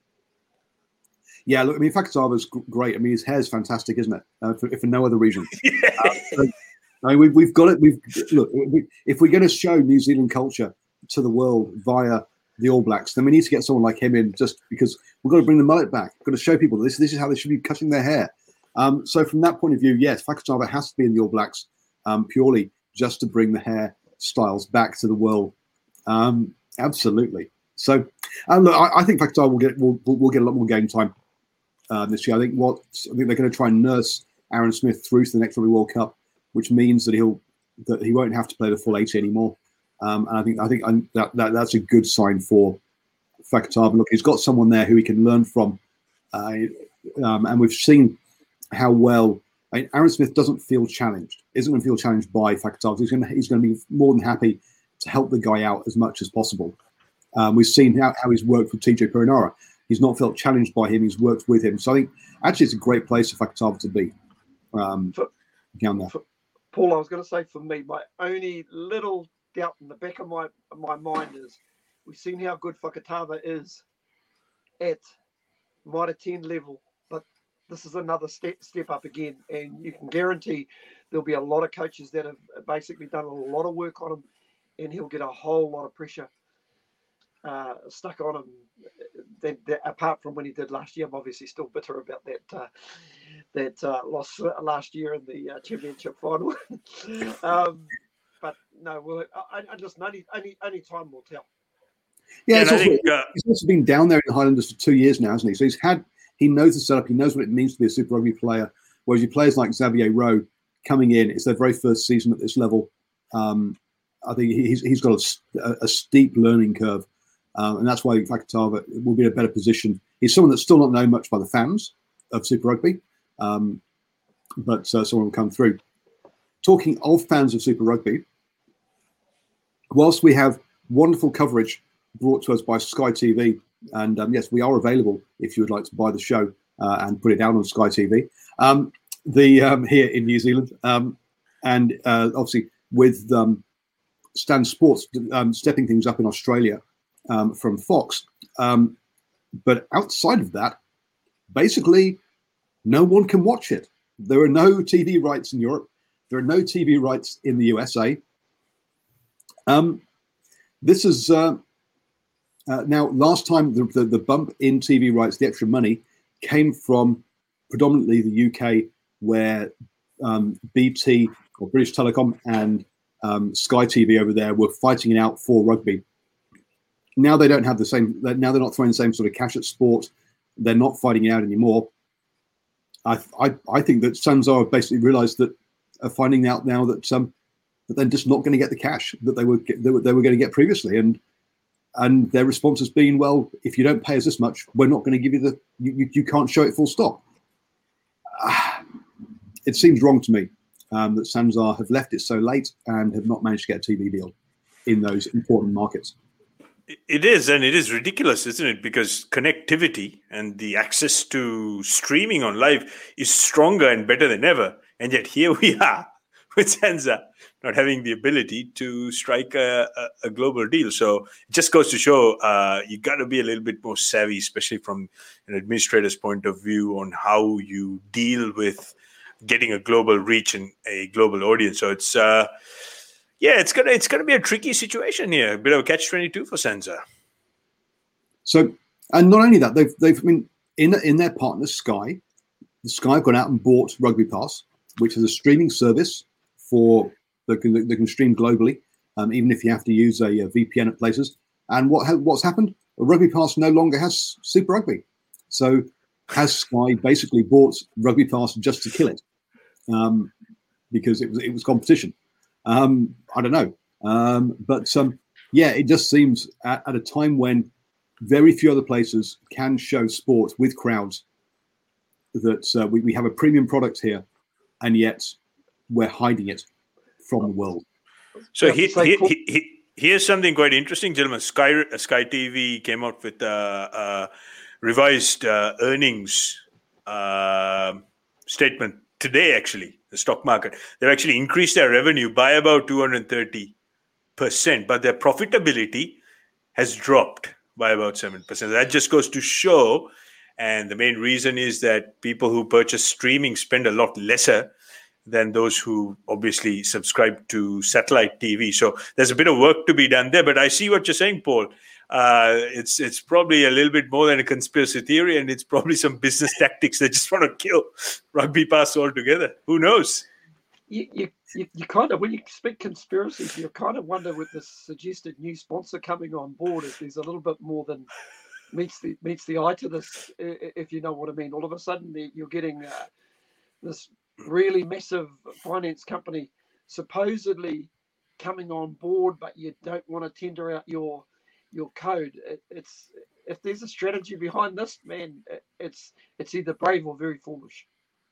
yeah, look, I mean, Fakatava's great. I mean, his hair's fantastic, isn't it? Uh, for, for no other reason. uh, so, I mean, we've, we've got it. We've look. We, if we're going to show New Zealand culture to the world via the All Blacks, then we need to get someone like him in. Just because we've got to bring the mullet back. We've got to show people this. This is how they should be cutting their hair. Um, so from that point of view, yes, Fakatava has to be in the All Blacks um, purely just to bring the hair styles back to the world. Um, absolutely. So, uh, look, I, I think Fakatava will get will will get a lot more game time uh, this year. I think what I think they're going to try and nurse Aaron Smith through to the next Rugby World Cup, which means that he'll that he won't have to play the full eighty anymore. Um, and I think I think I'm, that, that that's a good sign for Fakatava. Look, he's got someone there who he can learn from, uh, um, and we've seen how well I mean, Aaron Smith doesn't feel challenged, isn't going to feel challenged by Fakatava. He's going to, he's going to be more than happy to help the guy out as much as possible. Um, we've seen how, how he's worked with T J Perenara. He's not felt challenged by him. He's worked with him. So I think actually it's a great place for Fakatava to be um,
for,
down there.
For, Paul, I was going to say for me, my only little doubt in the back of my my mind is we've seen how good Fakatava is at Mitre ten level. This is another step step up again, and you can guarantee there'll be a lot of coaches that have basically done a lot of work on him, and he'll get a whole lot of pressure uh, stuck on him. That, that, apart from when he did last year, I'm obviously still bitter about that uh, that uh, loss last year in the uh, championship final. um, but no, well, I, I just only only only time will tell.
Yeah, it's
also,
think, uh, he's also been down there in the Highlanders for two years now, hasn't he? So he's had. He knows the setup. He knows what it means to be a Super Rugby player. Whereas your players like Xavier Rowe coming in. It's their very first season at this level. Um, I think he's he's got a, a steep learning curve, um, and that's why Fakatava will be in a better position. He's someone that's still not known much by the fans of Super Rugby, um, but uh, someone will come through. Talking of fans of Super Rugby, whilst we have wonderful coverage brought to us by Sky T V, and um, yes, we are available if you would like to buy the show uh, and put it down on Sky T V. Um, the um, here in New Zealand, um, and uh, obviously with um, Stan Sports um, stepping things up in Australia um, from Fox, um, but outside of that, basically no one can watch it. There are no T V rights in Europe. There are no T V rights in the U S A. Um, this is uh, uh, now last time the, the the bump in T V rights, the extra money, came from predominantly the U K, where um, B T or British Telecom and um, Sky T V over there were fighting it out for rugby. Now they don't have the same. Now they're not throwing the same sort of cash at sport. They're not fighting it out anymore. I I, I think that Sanzar have basically realised that, are finding out now that um that they're just not going to get the cash that they were they were, they were going to get previously, and and their response has been, well, if you don't pay us this much, we're not going to give you the you you, you can't show it full stop. Uh, it seems wrong to me um, that Sanzar have left it so late and have not managed to get a T V deal in those important markets.
It is, and it is ridiculous, isn't it? Because connectivity and the access to streaming on live is stronger and better than ever. And yet here we are with Sanzar not having the ability to strike a, a, a global deal. So it just goes to show uh, you got to be a little bit more savvy, especially from an administrator's point of view, on how you deal with getting a global reach and a global audience. So it's... Uh, Yeah, it's gonna it's gonna be a tricky situation here, a bit of a catch twenty-two for Sanzar.
So, and not only that, they've they've I mean in in their partner Sky, Sky have gone out and bought Rugby Pass, which is a streaming service for that can that can stream globally, um, even if you have to use a, a V P N at places. And what ha- what's happened? Rugby Pass no longer has Super Rugby, so has Sky basically bought Rugby Pass just to kill it, um, because it was it was competition. Um, I don't know. Um, but um, yeah, it just seems at, at a time when very few other places can show sport with crowds that uh, we, we have a premium product here, and yet we're hiding it from the world.
So he, he, he, he, here's something quite interesting, gentlemen. Sky, Sky T V came out with a uh, uh, revised uh, earnings uh, statement today, actually. The stock market, they've actually increased their revenue by about two hundred thirty percent, but their profitability has dropped by about seven percent. That just goes to show, and the main reason is that people who purchase streaming spend a lot lesser than those who obviously subscribe to satellite T V. So there's a bit of work to be done there, but I see what you're saying, Paul. Uh, it's it's probably a little bit more than a conspiracy theory, and it's probably some business tactics that just want to kill Rugby Pass altogether. Who knows?
You, you, you, you kind of, when you speak conspiracies, you kind of wonder with this suggested new sponsor coming on board if there's a little bit more than meets the meets the eye to this, if you know what I mean. All of a sudden, you're getting uh, this really massive finance company supposedly coming on board, but you don't want to tender out your your code. It, it's if there's a strategy behind this, man, it, it's it's either brave or very foolish.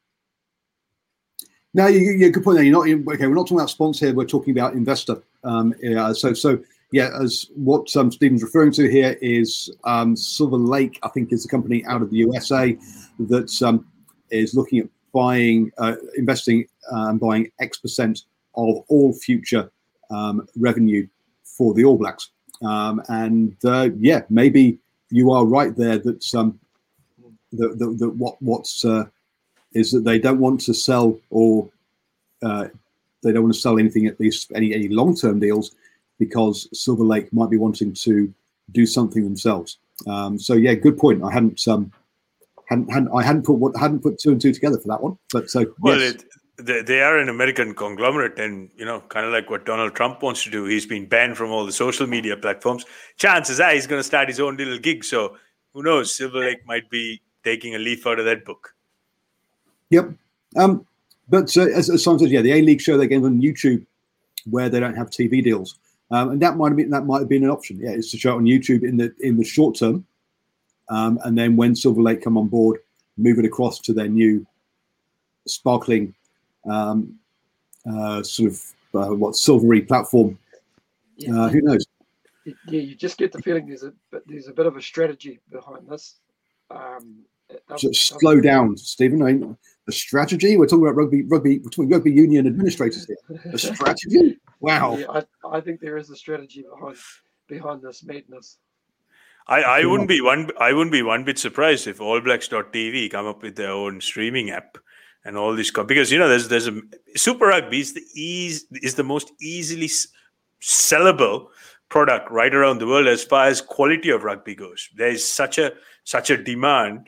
No, you, you good point there. You're not okay. We're not talking about sponsor here. We're talking about investor. Um, yeah, so so yeah, as what um, Stephen's referring to here is um, Silver Lake, I think, is a company out of the U S A that um, is looking at buying, uh, investing, and um, buying X percent of all future um, revenue for the All Blacks. Um, and uh, yeah, maybe you are right there that um, the, the, the, what what's uh, is that they don't want to sell or uh, they don't want to sell anything, at least any, any long-term deals, because Silver Lake might be wanting to do something themselves. Um, so yeah, good point. I hadn't um, hadn't, hadn't I hadn't put what hadn't put two and two together for that one. But so
well,
yes.
it, they, they are an American conglomerate, and you know, kind of like what Donald Trump wants to do. He's been banned from all the social media platforms. Chances are he's going to start his own little gig. So who knows? Silver Lake might be taking a leaf out of that book.
Yep. Um, but uh, as, as Simon says, yeah, the A-League show their games on YouTube where they don't have T V deals, um, and that might have been that might have been an option. Yeah, it's to show it on YouTube in the in the short term, um, and then when Silver Lake come on board, move it across to their new sparkling um, uh, sort of uh, what silvery platform.
Yeah,
uh, who knows?
Yeah, you just get the feeling there's a there's a bit of a strategy behind this. Um,
Just slow down, Stephen. I mean, a strategy. We're talking about rugby, rugby. We're talking rugby union administrators here. A strategy. Wow.
Yeah, I, I think there is a strategy behind behind this madness.
I, I wouldn't be one. I wouldn't be one bit surprised if All Blacks dot T V come up with their own streaming app and all this, because you know there's there's a Super Rugby is the ease is the most easily sellable product right around the world as far as quality of rugby goes. There is such a such a demand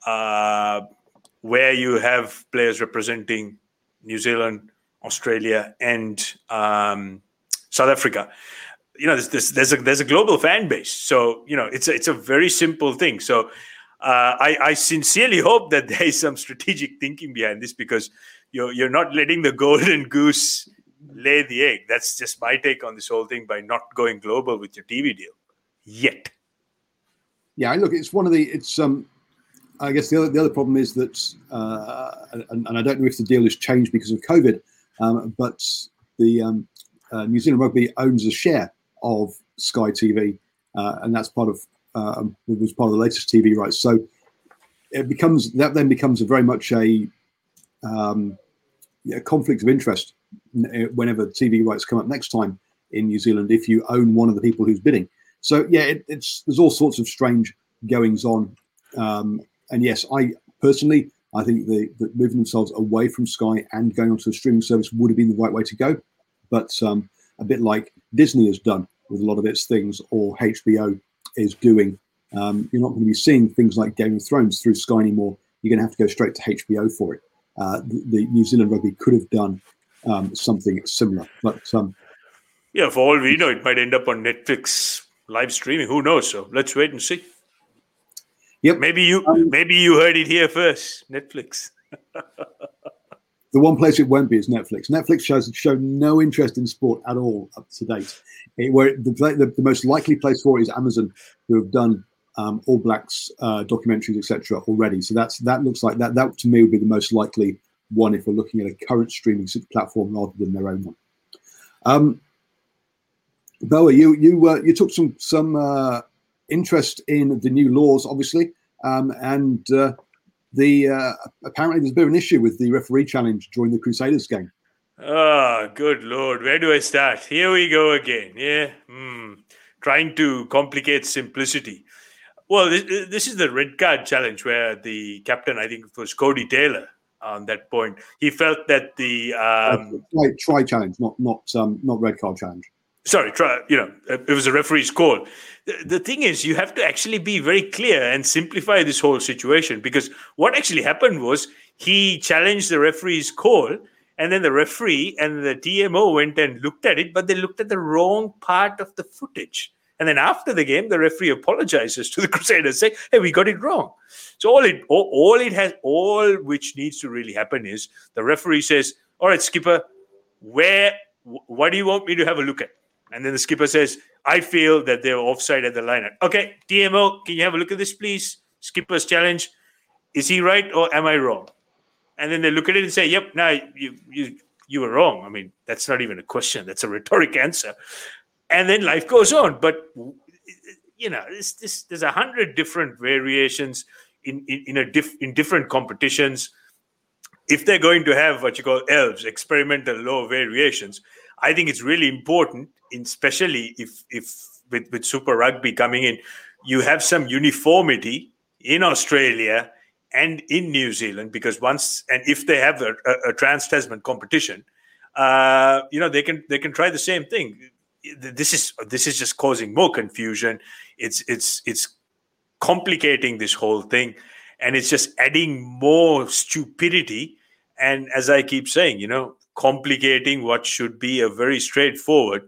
uh, where you have players representing New Zealand, Australia, and um, South Africa. You know, there's, there's there's a there's a global fan base, so you know it's a, it's a very simple thing. So uh, I, I sincerely hope that there is some strategic thinking behind this, because you're you're not letting the golden goose lay the egg. That's just my take on this whole thing by not going global with your T V deal yet.
Yeah, look, it's one of the it's um. I guess the other the other problem is that, uh, and, and I don't know if the deal has changed because of COVID, um, but the um, uh, New Zealand Rugby owns a share of Sky T V, uh, and that's part of uh, it was part of the latest T V rights. So it becomes that then becomes a very much a, um, a conflict of interest whenever T V rights come up next time in New Zealand if you own one of the people who's bidding. So yeah, it, it's there's all sorts of strange goings on. Um, And yes, I personally, I think the, the moving themselves away from Sky and going onto a streaming service would have been the right way to go. But um, a bit like Disney has done with a lot of its things, or H B O is doing, um, you're not going to be seeing things like Game of Thrones through Sky anymore. You're going to have to go straight to H B O for it. Uh, the, the New Zealand Rugby could have done um, something similar. But um,
yeah, for all we know, it might end up on Netflix live streaming. Who knows? So let's wait and see.
Yep.
Maybe you
um,
maybe you heard it here first. Netflix.
The one place it won't be is Netflix. Netflix shows show no interest in sport at all up to date. It, where the, the the most likely place for it is Amazon, who have done um, All Blacks uh, documentaries, et cetera already. So that's that looks like that. That to me would be the most likely one if we're looking at a current streaming platform rather than their own one. Um, Boa, you you uh, you took some some. Uh, interest in the new laws, obviously, um, and uh, the uh, apparently there's a bit of an issue with the referee challenge during the Crusaders game.
Oh, good Lord. Where do I start? Here we go again. Yeah. Mm. Trying to complicate simplicity. Well, this, this is the red card challenge where the captain, I think it was Cody Taylor on that point, he felt that the... Um,
try, try challenge, not not um, not red card challenge.
Sorry, try, you know, it was a referee's call. The, the thing is, you have to actually be very clear and simplify this whole situation, because what actually happened was he challenged the referee's call, and then the referee and the T M O went and looked at it, but they looked at the wrong part of the footage. And then after the game, the referee apologizes to the Crusaders, saying, "Hey, we got it wrong." So all it, all, all it has, all which needs to really happen is the referee says, "All right, skipper, where, what do you want me to have a look at?" And then the skipper says, "I feel that they're offside at the line." Okay, T M O, can you have a look at this, please? Skipper's challenge. Is he right or am I wrong? And then they look at it and say, "Yep, no, you you you were wrong." I mean, that's not even a question. That's a rhetoric answer. And then life goes on. But, you know, this, this, there's a hundred different variations in, in, in, a diff, in different competitions. If they're going to have what you call E L Vs, experimental low variations, I think it's really important, especially if if with, with Super Rugby coming in, you have some uniformity in Australia and in New Zealand, because once and if they have a, a, a trans-Tasman competition, uh, you know they can they can try the same thing. This is this is just causing more confusion. It's it's it's complicating this whole thing, and it's just adding more stupidity. And as I keep saying, you know. complicating what should be a very straightforward,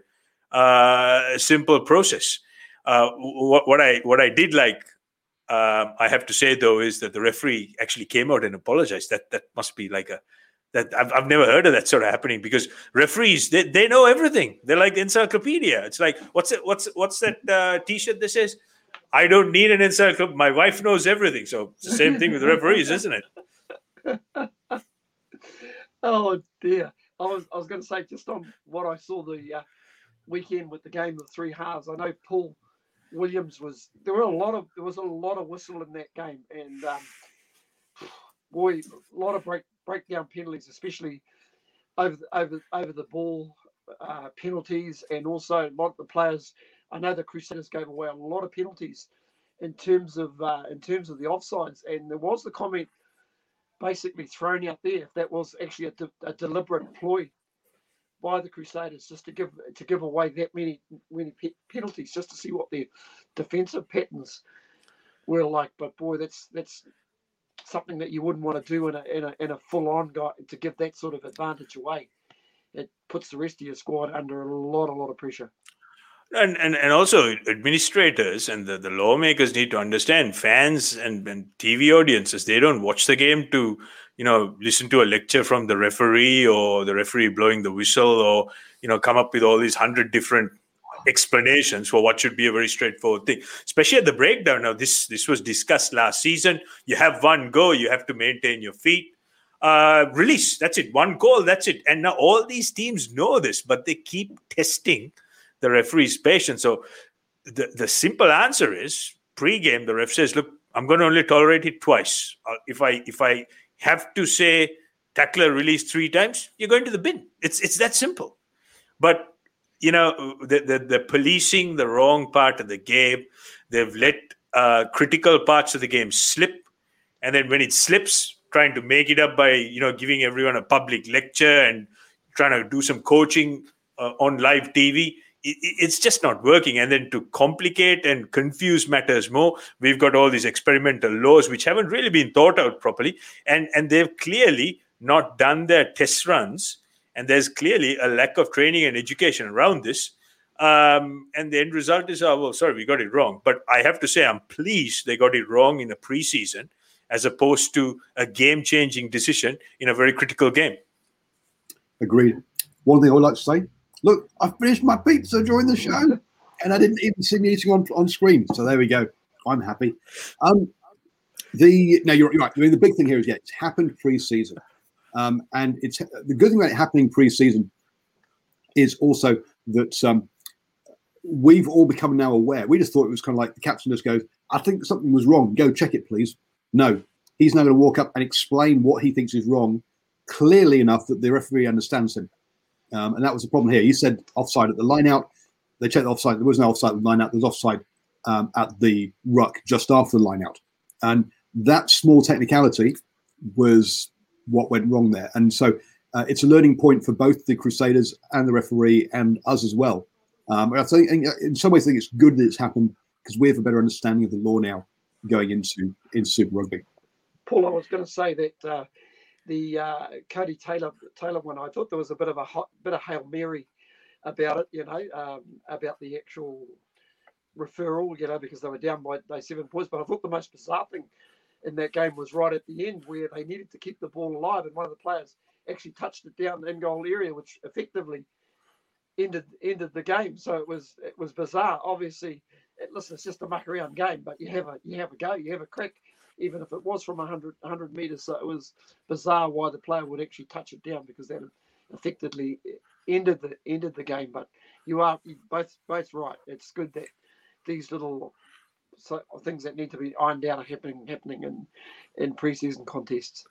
uh, simple process. Uh, what, what I what I did like, uh, I have to say though, is that the referee actually came out and apologized. That that must be like a That I've, I've never heard of that sort of happening, because referees, they, they know everything. They're like the encyclopedia. It's like, what's it, what's what's that uh, T-shirt that says, I don't need an encyclopedia. My wife knows everything. So it's the same thing with referees, isn't it?
Oh dear. I was I was going to say, just on what I saw the uh, weekend with the game of three halves. I know Paul Williams was there were a lot of there was a lot of whistle in that game, and um, boy, a lot of break breakdown penalties, especially over the, over over the ball uh, penalties, and also a lot of the players. I know the Crusaders gave away a lot of penalties in terms of uh, in terms of the offsides, and there was the comment basically thrown out there if that was actually a, de- a deliberate ploy by the Crusaders just to give to give away that many many pe- penalties just to see what their defensive patterns were like. But boy, that's that's something that you wouldn't want to do in a in a, in a full-on guy to give that sort of advantage away. It puts the rest of your squad under a lot a lot of pressure.
And, and and also administrators and the, the lawmakers need to understand, fans and, and T V audiences, they don't watch the game to, you know, listen to a lecture from the referee or the referee blowing the whistle, or, you know, come up with all these hundred different explanations for what should be a very straightforward thing, especially at the breakdown. Now, this this was discussed last season. You have one go, you have to maintain your feet. Uh, release, that's it. One goal, that's it. And now all these teams know this, but they keep testing the referee's patience. So the, the simple answer is, pre-game, the ref says, look, I'm going to only tolerate it twice. Uh, if I if I have to say tackler release three times, you're going to the bin. It's it's that simple. But, you know, the, the, the policing the wrong part of the game. They've let uh, critical parts of the game slip. And then when it slips, trying to make it up by, you know, giving everyone a public lecture and trying to do some coaching uh, on live T V. It, it's just not working. And then to complicate and confuse matters more, we've got all these experimental laws which haven't really been thought out properly. And, and they've clearly not done their test runs. And there's clearly a lack of training and education around this. Um, and the end result is, oh, well, sorry, we got it wrong. But I have to say, I'm pleased they got it wrong in a preseason as opposed to a game-changing decision in a very critical game.
Agreed. One thing I would like to say, look, I finished my pizza during the show and I didn't even see me eating on, on screen. So there we go. I'm happy. Um, the No, you're, you're right. I mean, the big thing here is, yeah, it's happened pre-season. Um, and it's the good thing about it happening pre-season is also that um, we've all become now aware. We just thought it was kind of like the captain just goes, I think something was wrong. Go check it, please. No, he's now going to walk up and explain what he thinks is wrong clearly enough that the referee understands him. Um, and that was the problem here. He said offside at the line out. They checked the offside. There was no offside at the line out. There was offside um, at the ruck just after the line out. And that small technicality was what went wrong there. And so uh, it's a learning point for both the Crusaders and the referee and us as well. Um, I think in some ways I think it's good that it's happened because we have a better understanding of the law now going into, into Super Rugby.
Paul, I was going to say that uh, the uh, Cody Taylor Taylor one, I thought there was a bit of a hot, bit of Hail Mary about it, you know, um, about the actual referral, you know, because they were down by, by seven points. But I thought the most bizarre thing in that game was right at the end where they needed to keep the ball alive, and one of the players actually touched it down the in-goal area, which effectively ended ended the game. So it was it was bizarre. Obviously, it, listen, it's just a muck around game, but you have a you have a go, you have a crack, even if it was from one hundred, one hundred meters. So it was bizarre why the player would actually touch it down, because that effectively ended the ended the game. But you are both both right. It's good that these little so, things that need to be ironed out are happening happening in in preseason contests.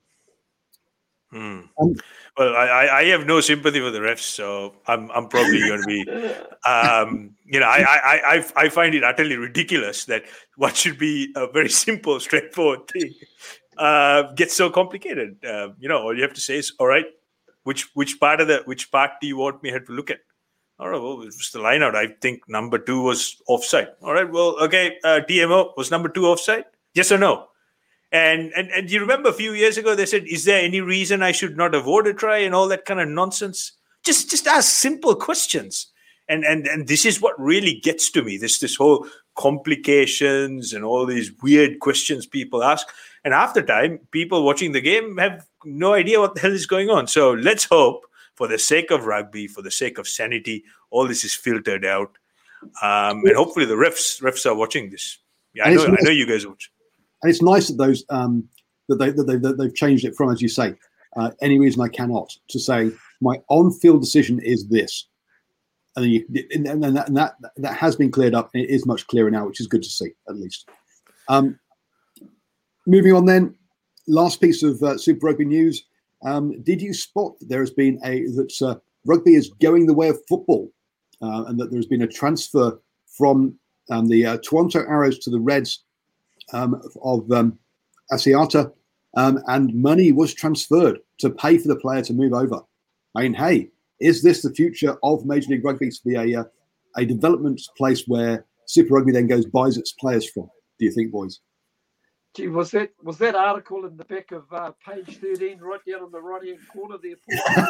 Hmm. Well, I, I have no sympathy for the refs, so I'm I'm probably going to be, um, you know, I, I I I find it utterly ridiculous that what should be a very simple, straightforward thing uh, gets so complicated. Uh, you know, all you have to say is, all right, which which part of the which part do you want me to look at? All right, well, it was the line out. I think number two was offside. All right, well, okay, uh, T M O, was number two offside? Yes or no? And, and and you remember a few years ago, they said, is there any reason I should not award a try and all that kind of nonsense? Just just ask simple questions. And and and this is what really gets to me, this this whole complications and all these weird questions people ask. And after time, people watching the game have no idea what the hell is going on. So let's hope, for the sake of rugby, for the sake of sanity, all this is filtered out. Um, and hopefully the refs refs are watching this. Yeah, I know, nice. I know you guys watch.
And it's nice that those um, that they that they that they've changed it from, as you say, uh, any reason I cannot, to say my on-field decision is this, and then you and, and, that, and that that has been cleared up. And it is much clearer now, which is good to see, at least. Um, moving on, then, last piece of uh, Super Rugby news. Um, did you spot that there has been a that uh, rugby is going the way of football, uh, and that there has been a transfer from um, the uh, Toronto Arrows to the Reds um, of um, Asiata, um, and money was transferred to pay for the player to move over. I mean, hey, is this the future of Major League Rugby, to be a uh, a development place where Super Rugby then goes buys its players from? Do you think, boys?
Gee, was that was that article in the back of uh, page thirteen, right down on the right hand corner there?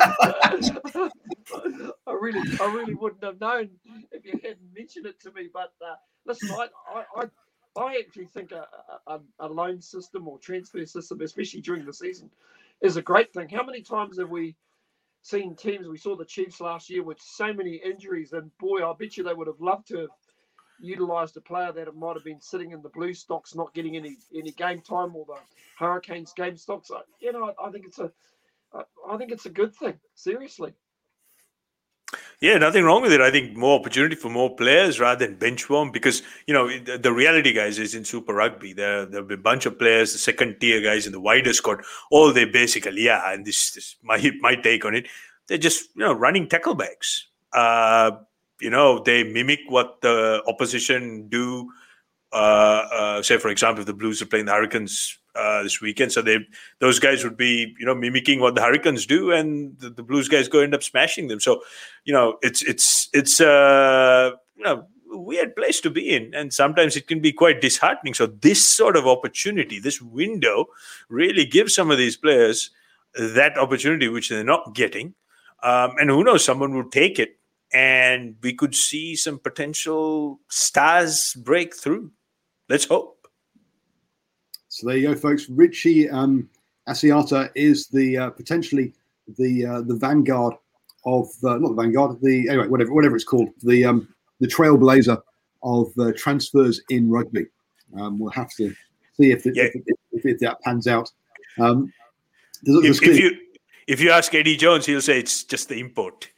I really, I really wouldn't have known if you hadn't mentioned it to me. But uh, listen, I, I, I, I actually think a, a, a loan system or transfer system, especially during the season, is a great thing. How many times have we seen teams? We saw the Chiefs last year with so many injuries, and boy, I bet you they would have loved to have utilised a player that might have been sitting in the blue stocks, not getting any any game time, or the Hurricanes game stocks. You know, I, I think it's a, I think it's a good thing. Seriously.
Yeah, nothing wrong with it. I think more opportunity for more players rather than bench warm, because, you know, the, the reality, guys, is in Super Rugby, there there'll be a bunch of players, the second tier guys in the wider squad, all they basically, yeah, and this is my my take on it. They're just, you know, running tackle bags. Uh, You know, they mimic what the opposition do. Uh, uh, say, for example, if the Blues are playing the Hurricanes uh, this weekend, so they those guys would be, you know, mimicking what the Hurricanes do, and the, the Blues guys go end up smashing them. So, you know, it's it's it's a you know, weird place to be in, and sometimes it can be quite disheartening. So, this sort of opportunity, this window, really gives some of these players that opportunity which they're not getting, um, and who knows, someone will take it. And we could see some potential stars break through. Let's hope.
So there you go, folks. Richie um, Asiata is the uh, potentially the uh, the vanguard of uh, not the vanguard, the anyway whatever whatever it's called, the um, the trailblazer of uh, transfers in rugby. Um, we'll have to see if it, yeah. if, it, if, if that pans out. Um,
if, if you if you ask Eddie Jones, he'll say it's just the import.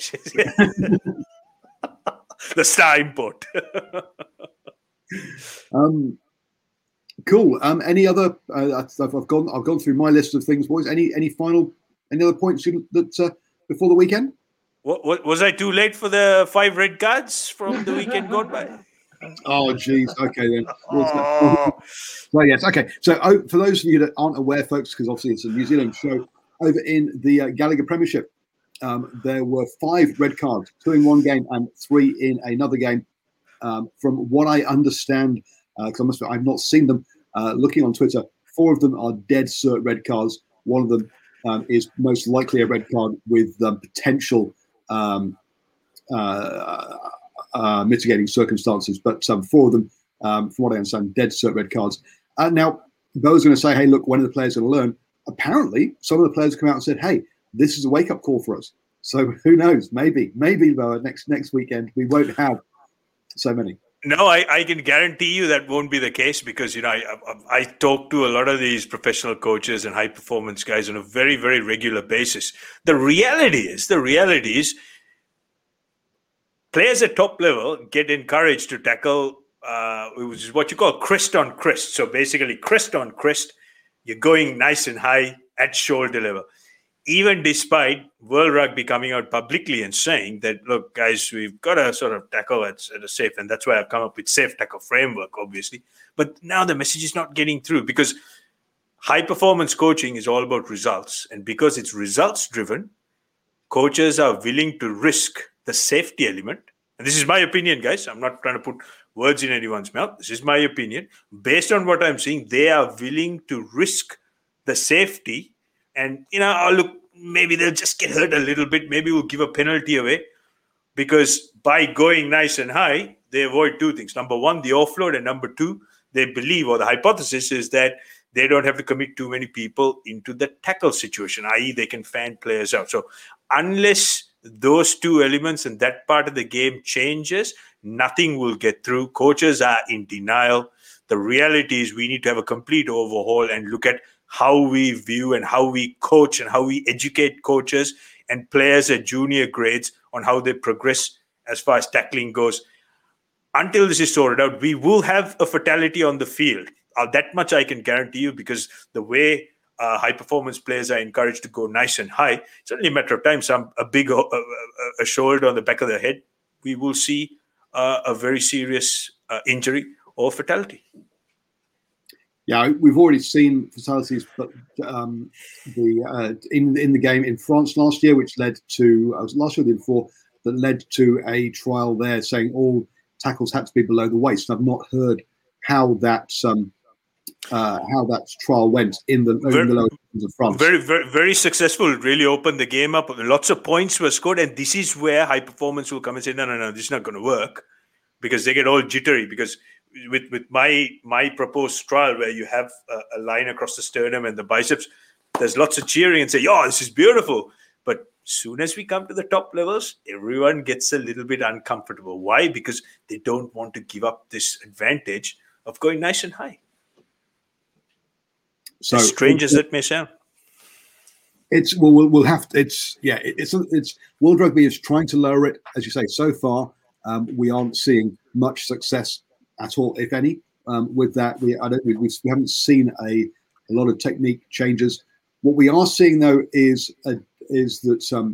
The star import.
um, cool. Um, any other? Uh, I've, I've gone. I've gone through my list of things, boys. Any any final? Any other points you, that uh, before the weekend?
What, what was I too late for the five red cards from the weekend gone by?
Oh, geez. Okay, then. Oh. So, yes. Okay. So, oh, for those of you that aren't aware, folks, because obviously it's a New Zealand show, over in the uh, Gallagher Premiership, um, there were five red cards, two in one game and three in another game. Um, from what I understand, because uh, I must, I've not seen them. Uh, looking on Twitter, four of them are dead cert red cards. One of them um, is most likely a red card with um, potential um, uh, uh, mitigating circumstances. But um, four of them, um, from what I understand, dead cert red cards. Uh, now, Bo's going to say, hey, look, when are the players going to learn? Apparently, some of the players come out and said, hey, this is a wake-up call for us. So who knows? Maybe, maybe Bo, next next weekend we won't have so many.
No, I, I can guarantee you that won't be the case because, you know, I, I, I talk to a lot of these professional coaches and high-performance guys on a very, very regular basis. The reality is, the reality is players at top level get encouraged to tackle, uh, which is what you call crest on crest. So basically crest on crest, you're going nice and high at shoulder level. Even despite World Rugby coming out publicly and saying that, look, guys, we've got to sort of tackle at, at a safe, and that's why I've come up with safe tackle framework, obviously. But now the message is not getting through because high-performance coaching is all about results. And because it's results-driven, coaches are willing to risk the safety element. And this is my opinion, guys. I'm not trying to put words in anyone's mouth. This is my opinion. Based on what I'm seeing, they are willing to risk the safety. And, you know, oh, look, maybe they'll just get hurt a little bit. Maybe we'll give a penalty away. Because by going nice and high, they avoid two things. Number one, the offload. And number two, they believe, or the hypothesis is that they don't have to commit too many people into the tackle situation, that is they can fan players out. So unless those two elements and that part of the game changes, nothing will get through. Coaches are in denial. The reality is we need to have a complete overhaul and look at how we view and how we coach and how we educate coaches and players at junior grades on how they progress as far as tackling goes. Until this is sorted out, we will have a fatality on the field. Uh, that much I can guarantee you, because the way uh, high-performance players are encouraged to go nice and high, it's only a matter of time. Some a big uh, a shoulder on the back of the head, we will see uh, a very serious uh, injury or fatality.
Yeah, we've already seen fatalities, but um, the uh, in in the game in France last year, which led to uh, last year or the year before, that led to a trial there saying all tackles had to be below the waist. I've not heard how that um, uh, how that trial went in the,
very,
in the lower of France.
Very, very, very successful. It really opened the game up. Lots of points were scored, and this is where high performance will come and say, no, no, no, this is not going to work, because they get all jittery. Because with with my my proposed trial, where you have a, a line across the sternum and the biceps, there's lots of cheering and say, "Oh, this is beautiful." But soon as we come to the top levels, everyone gets a little bit uncomfortable. Why? Because they don't want to give up this advantage of going nice and high. So, as strange as it may sound,
it's well, we'll, we'll have to, it's yeah, it's it's World Rugby is trying to lower it, as you say. So far, um, we aren't seeing much success at all, if any. Um, with that, we I don't we, we haven't seen a a lot of technique changes. What we are seeing, though, is a, is that um,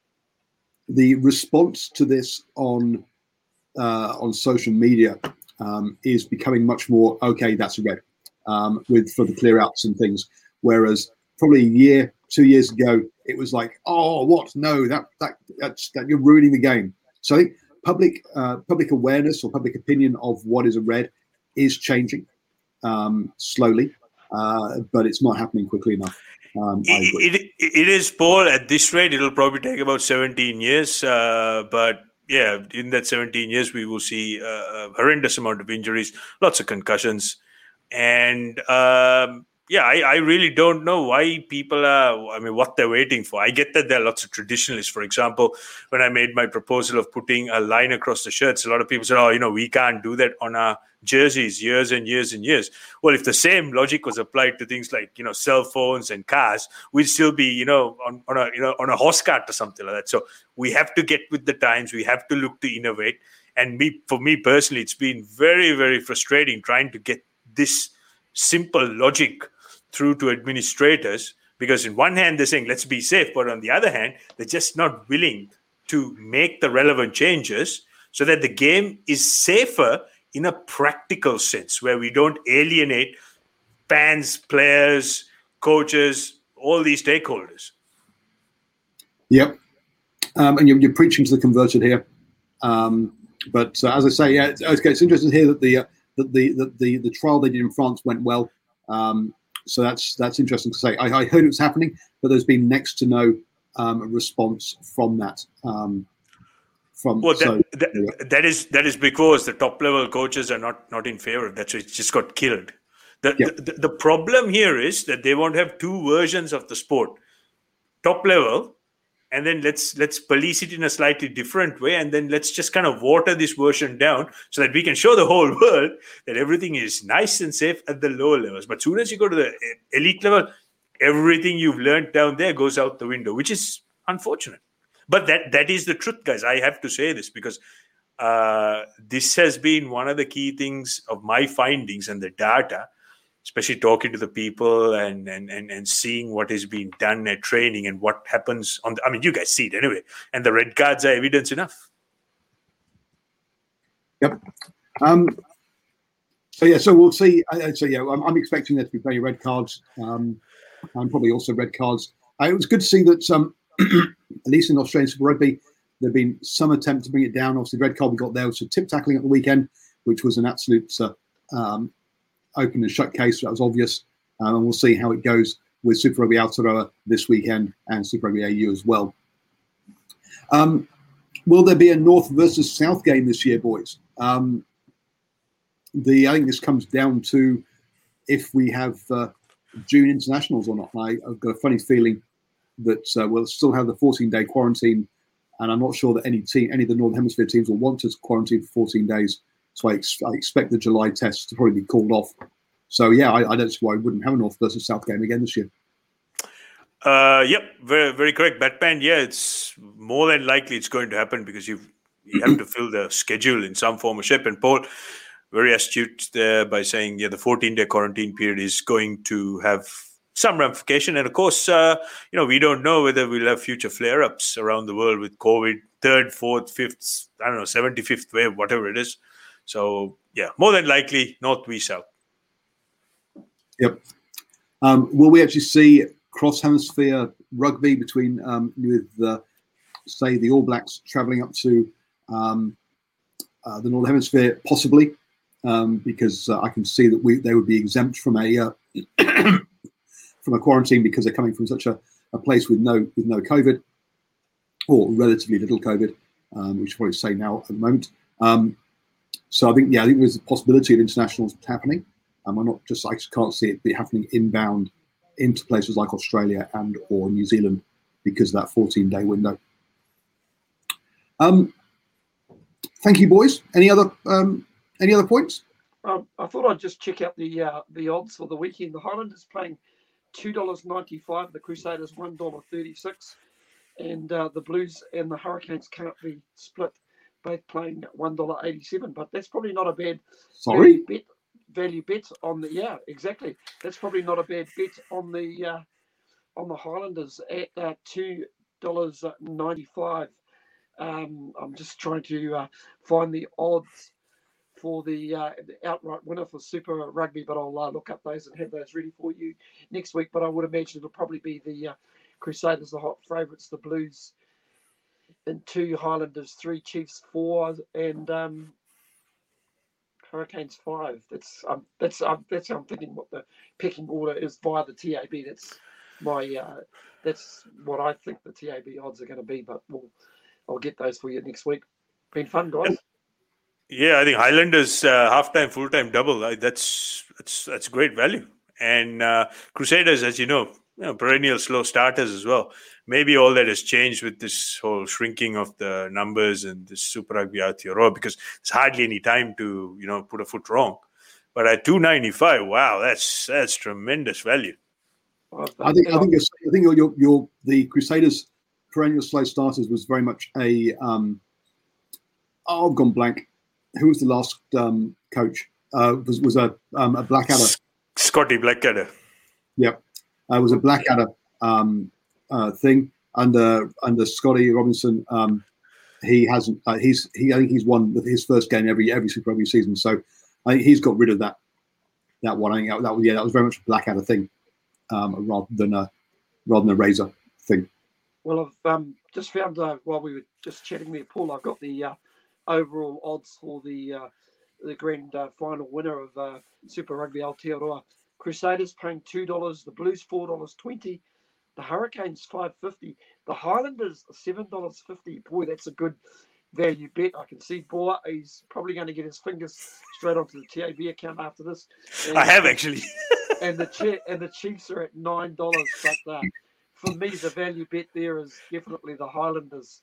the response to this on uh, on social media um, is becoming much more okay. That's a red um, with for the clear outs and things. Whereas probably a year, two years ago, it was like, oh, what? No, that that that's that you're ruining the game. So I think public uh, public awareness or public opinion of what is a red is changing um, slowly, uh, but it's not happening quickly enough. Um,
it, it, it is, Paul. At this rate, it'll probably take about seventeen years. Uh, but yeah, in that seventeen years, we will see a horrendous amount of injuries, lots of concussions. And um, yeah, I, I really don't know why people are, I mean, what they're waiting for. I get that there are lots of traditionalists. For example, when I made my proposal of putting a line across the shirts, a lot of people said, oh, you know, we can't do that on our jerseys years and years and years. Well, if the same logic was applied to things like, you know, cell phones and cars, we'd still be, you know, on, on a, you know, on a horse cart or something like that. So we have to get with the times. We have to look to innovate. And me, for me personally, it's been very, very frustrating trying to get this simple logic through to administrators, because in one hand they're saying let's be safe, but on the other hand they're just not willing to make the relevant changes so that the game is safer in a practical sense, where we don't alienate fans, players, coaches, all these stakeholders.
Yep, um, and you're, you're preaching to the converted here. Um, but uh, as I say, yeah, it's, okay, it's interesting to hear that the uh, that the, the the the trial they did in France went well. Um, so that's that's interesting to say. I, I heard it was happening, but there's been next to no um, response from that. Um, from
well, that,
so,
that,
yeah.
that is that is because the top level coaches are not not in favor of that. So it just got killed. The,
Yeah.
the the problem here is that they won't have two versions of the sport, top level, and then let's let's police it in a slightly different way, and then let's just kind of water this version down so that we can show the whole world that everything is nice and safe at the lower levels. But soon as you go to the elite level, everything you've learned down there goes out the window, which is unfortunate. But that that is the truth, guys. I have to say this because uh, this has been one of the key things of my findings and the data, especially talking to the people and, and, and, and seeing what is being done at training and what happens on the, I mean, you guys see it anyway. And the red cards are evidence enough.
Yep. Um, so, yeah, so we'll see. I, so, yeah, I'm, I'm expecting there to be plenty of red cards um, and probably also red cards. Uh, it was good to see that, um, at least in Australian Super Rugby, there have been some attempt to bring it down. Obviously, the red card we got there was for tip tackling at the weekend, which was an absolute uh, um, open and shut case. So that was obvious. Um, and we'll see how it goes with Super Rugby Aotearoa this weekend and Super Rugby A U as well. Um, will there be a North versus South game this year, boys? Um, the I think this comes down to if we have uh, June internationals or not. And I, I've got a funny feeling that uh, we'll still have the fourteen-day quarantine, and I'm not sure that any team, any of the Northern Hemisphere teams will want to quarantine for fourteen days. So I, ex- I expect the July tests to probably be called off. So yeah, I, I don't see why we wouldn't have a North versus South game again this year.
Uh, yep, very very correct, Batman. Yeah, it's more than likely it's going to happen because you you have to fill the schedule in some form or shape. And Paul, very astute there by saying, yeah, the fourteen-day quarantine period is going to have some ramification. And of course, uh, you know, we don't know whether we'll have future flare-ups around the world with COVID, third, fourth, fifth, I don't know, seventy-fifth wave, whatever it is. So yeah, more than likely, North v South.
Yep. Um, will we actually see cross-hemisphere rugby between um, with, uh, say, the All Blacks travelling up to um, uh, the Northern Hemisphere, possibly, um, because uh, I can see that we they would be exempt from a uh, from a quarantine because they're coming from such a, a place with no with no COVID or relatively little COVID, um, we should probably say now at the moment. Um, so I think yeah, I think there's a possibility of internationals happening. Um, I'm not just I just can't see it be happening inbound into places like Australia and or New Zealand because of that fourteen-day window. Um, thank you, boys. Any other um, any other points?
Um, I thought I'd just check out the uh, the odds for the weekend. The Highlanders playing two dollars ninety-five, the Crusaders one dollar thirty-six, and uh, the Blues and the Hurricanes currently split, both playing one dollar eighty-seven. But that's probably not a bad
Sorry.
value bet. Value bet on the yeah exactly. That's probably not a bad bet on the uh, on the Highlanders at uh, two dollars ninety-five. Um, I'm just trying to uh, find the odds for the, uh, the outright winner for Super Rugby, but I'll uh, look up those and have those ready for you next week. But I would imagine it'll probably be the uh, Crusaders, the hot favourites, the Blues, and two, Highlanders three, Chiefs four, and um, Hurricanes five. That's um, that's um, that's how I'm thinking what the pecking order is via the T A B. That's my uh, that's what I think the T A B odds are going to be. But we'll I'll get those for you next week. Been fun, guys.
Yeah, I think Highlanders uh, half-time, full-time double. Uh, that's that's that's great value. And uh, Crusaders, as you know, you know, perennial slow starters as well. Maybe all that has changed with this whole shrinking of the numbers and this Super Rugby Aotearoa because there's hardly any time to, you know, put a foot wrong. But at two ninety-five, wow, that's that's tremendous value.
I think I think you're, I think you're, you're, you're the Crusaders perennial slow starters was very much a um, oh, I've gone blank. Who was the last um, coach? Uh, was was a um, a Blackadder.
Scotty Blackadder.
Yep, uh, it was a Blackadder um, uh, thing under under Scotty Robinson. Um, he hasn't. Uh, he's he. I think he's won his first game every every Super Rugby season. So I think he's got rid of that that one. I think that, that was yeah, that was very much a Blackadder thing um, rather than a rather than a Razor thing.
Well, I've um, just found uh, while we were just chatting there, Paul. I've got the uh, overall odds for the uh, the grand uh, final winner of uh, Super Rugby Aotearoa. Crusaders paying two dollars, the Blues four dollars twenty, the Hurricanes five fifty, the Highlanders seven dollars fifty. Boy, that's a good value bet. I can see Boa, he's probably going to get his fingers straight onto the T A B account after this. And,
I have actually.
and the Ch- and the Chiefs are at nine dollars. But uh, for me, the value bet there is definitely the Highlanders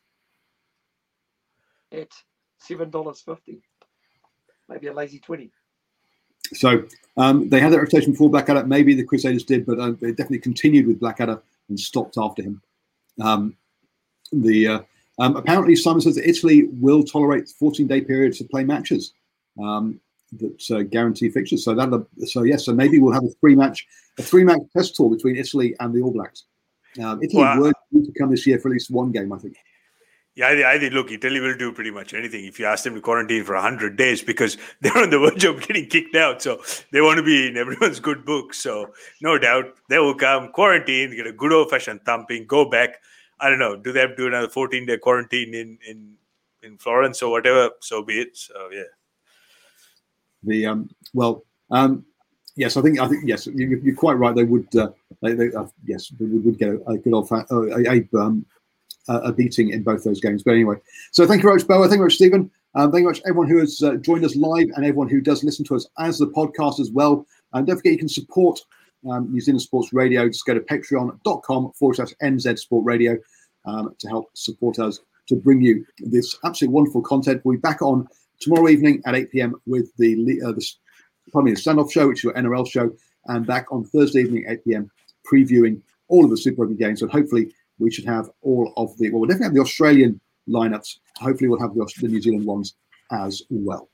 at seven dollars fifty. Maybe a lazy twenty.
So um, they had that reputation before Blackadder. Maybe the Crusaders did, but uh, they definitely continued with Blackadder and stopped after him. Um, the uh, um, apparently Simon says that Italy will tolerate fourteen-day periods to play matches um, that uh, guarantee fixtures. So that so yes, so maybe we'll have a three-match a three-match test tour between Italy and the All Blacks. Um, Italy wow. were due to come this year for at least one game, I think.
Yeah, I think, I think, look, Italy will do pretty much anything if you ask them to quarantine for one hundred days because they're on the verge of getting kicked out. So they want to be in everyone's good books. So no doubt they will come, quarantine, get a good old-fashioned thumping, go back. I don't know. Do they have to do another fourteen-day quarantine in, in, in Florence or whatever? So be it. So, yeah.
The um, Well, um, yes, I think, I think yes, you, you're quite right. They would, uh, they, they, uh, yes, they would get a, a good old-fashioned, uh, a, a um, a beating in both those games. But anyway, so thank you very much, Boa. Thank you very much, Stephen. Um, thank you very much, everyone who has uh, joined us live and everyone who does listen to us as the podcast as well. And don't forget, you can support um, New Zealand Sports Radio, just go to patreon.com forward slash NZ Sport Radio um, to help support us to bring you this absolutely wonderful content. We'll be back on tomorrow evening at eight p.m. with the, uh, the pardon me, the Standoff Show, which is your N R L show, and back on Thursday evening at eight p.m. previewing all of the Super Rugby games. So hopefully we should have all of the, well, we'll definitely have the Australian lineups. Hopefully we'll have the, the New Zealand ones as well.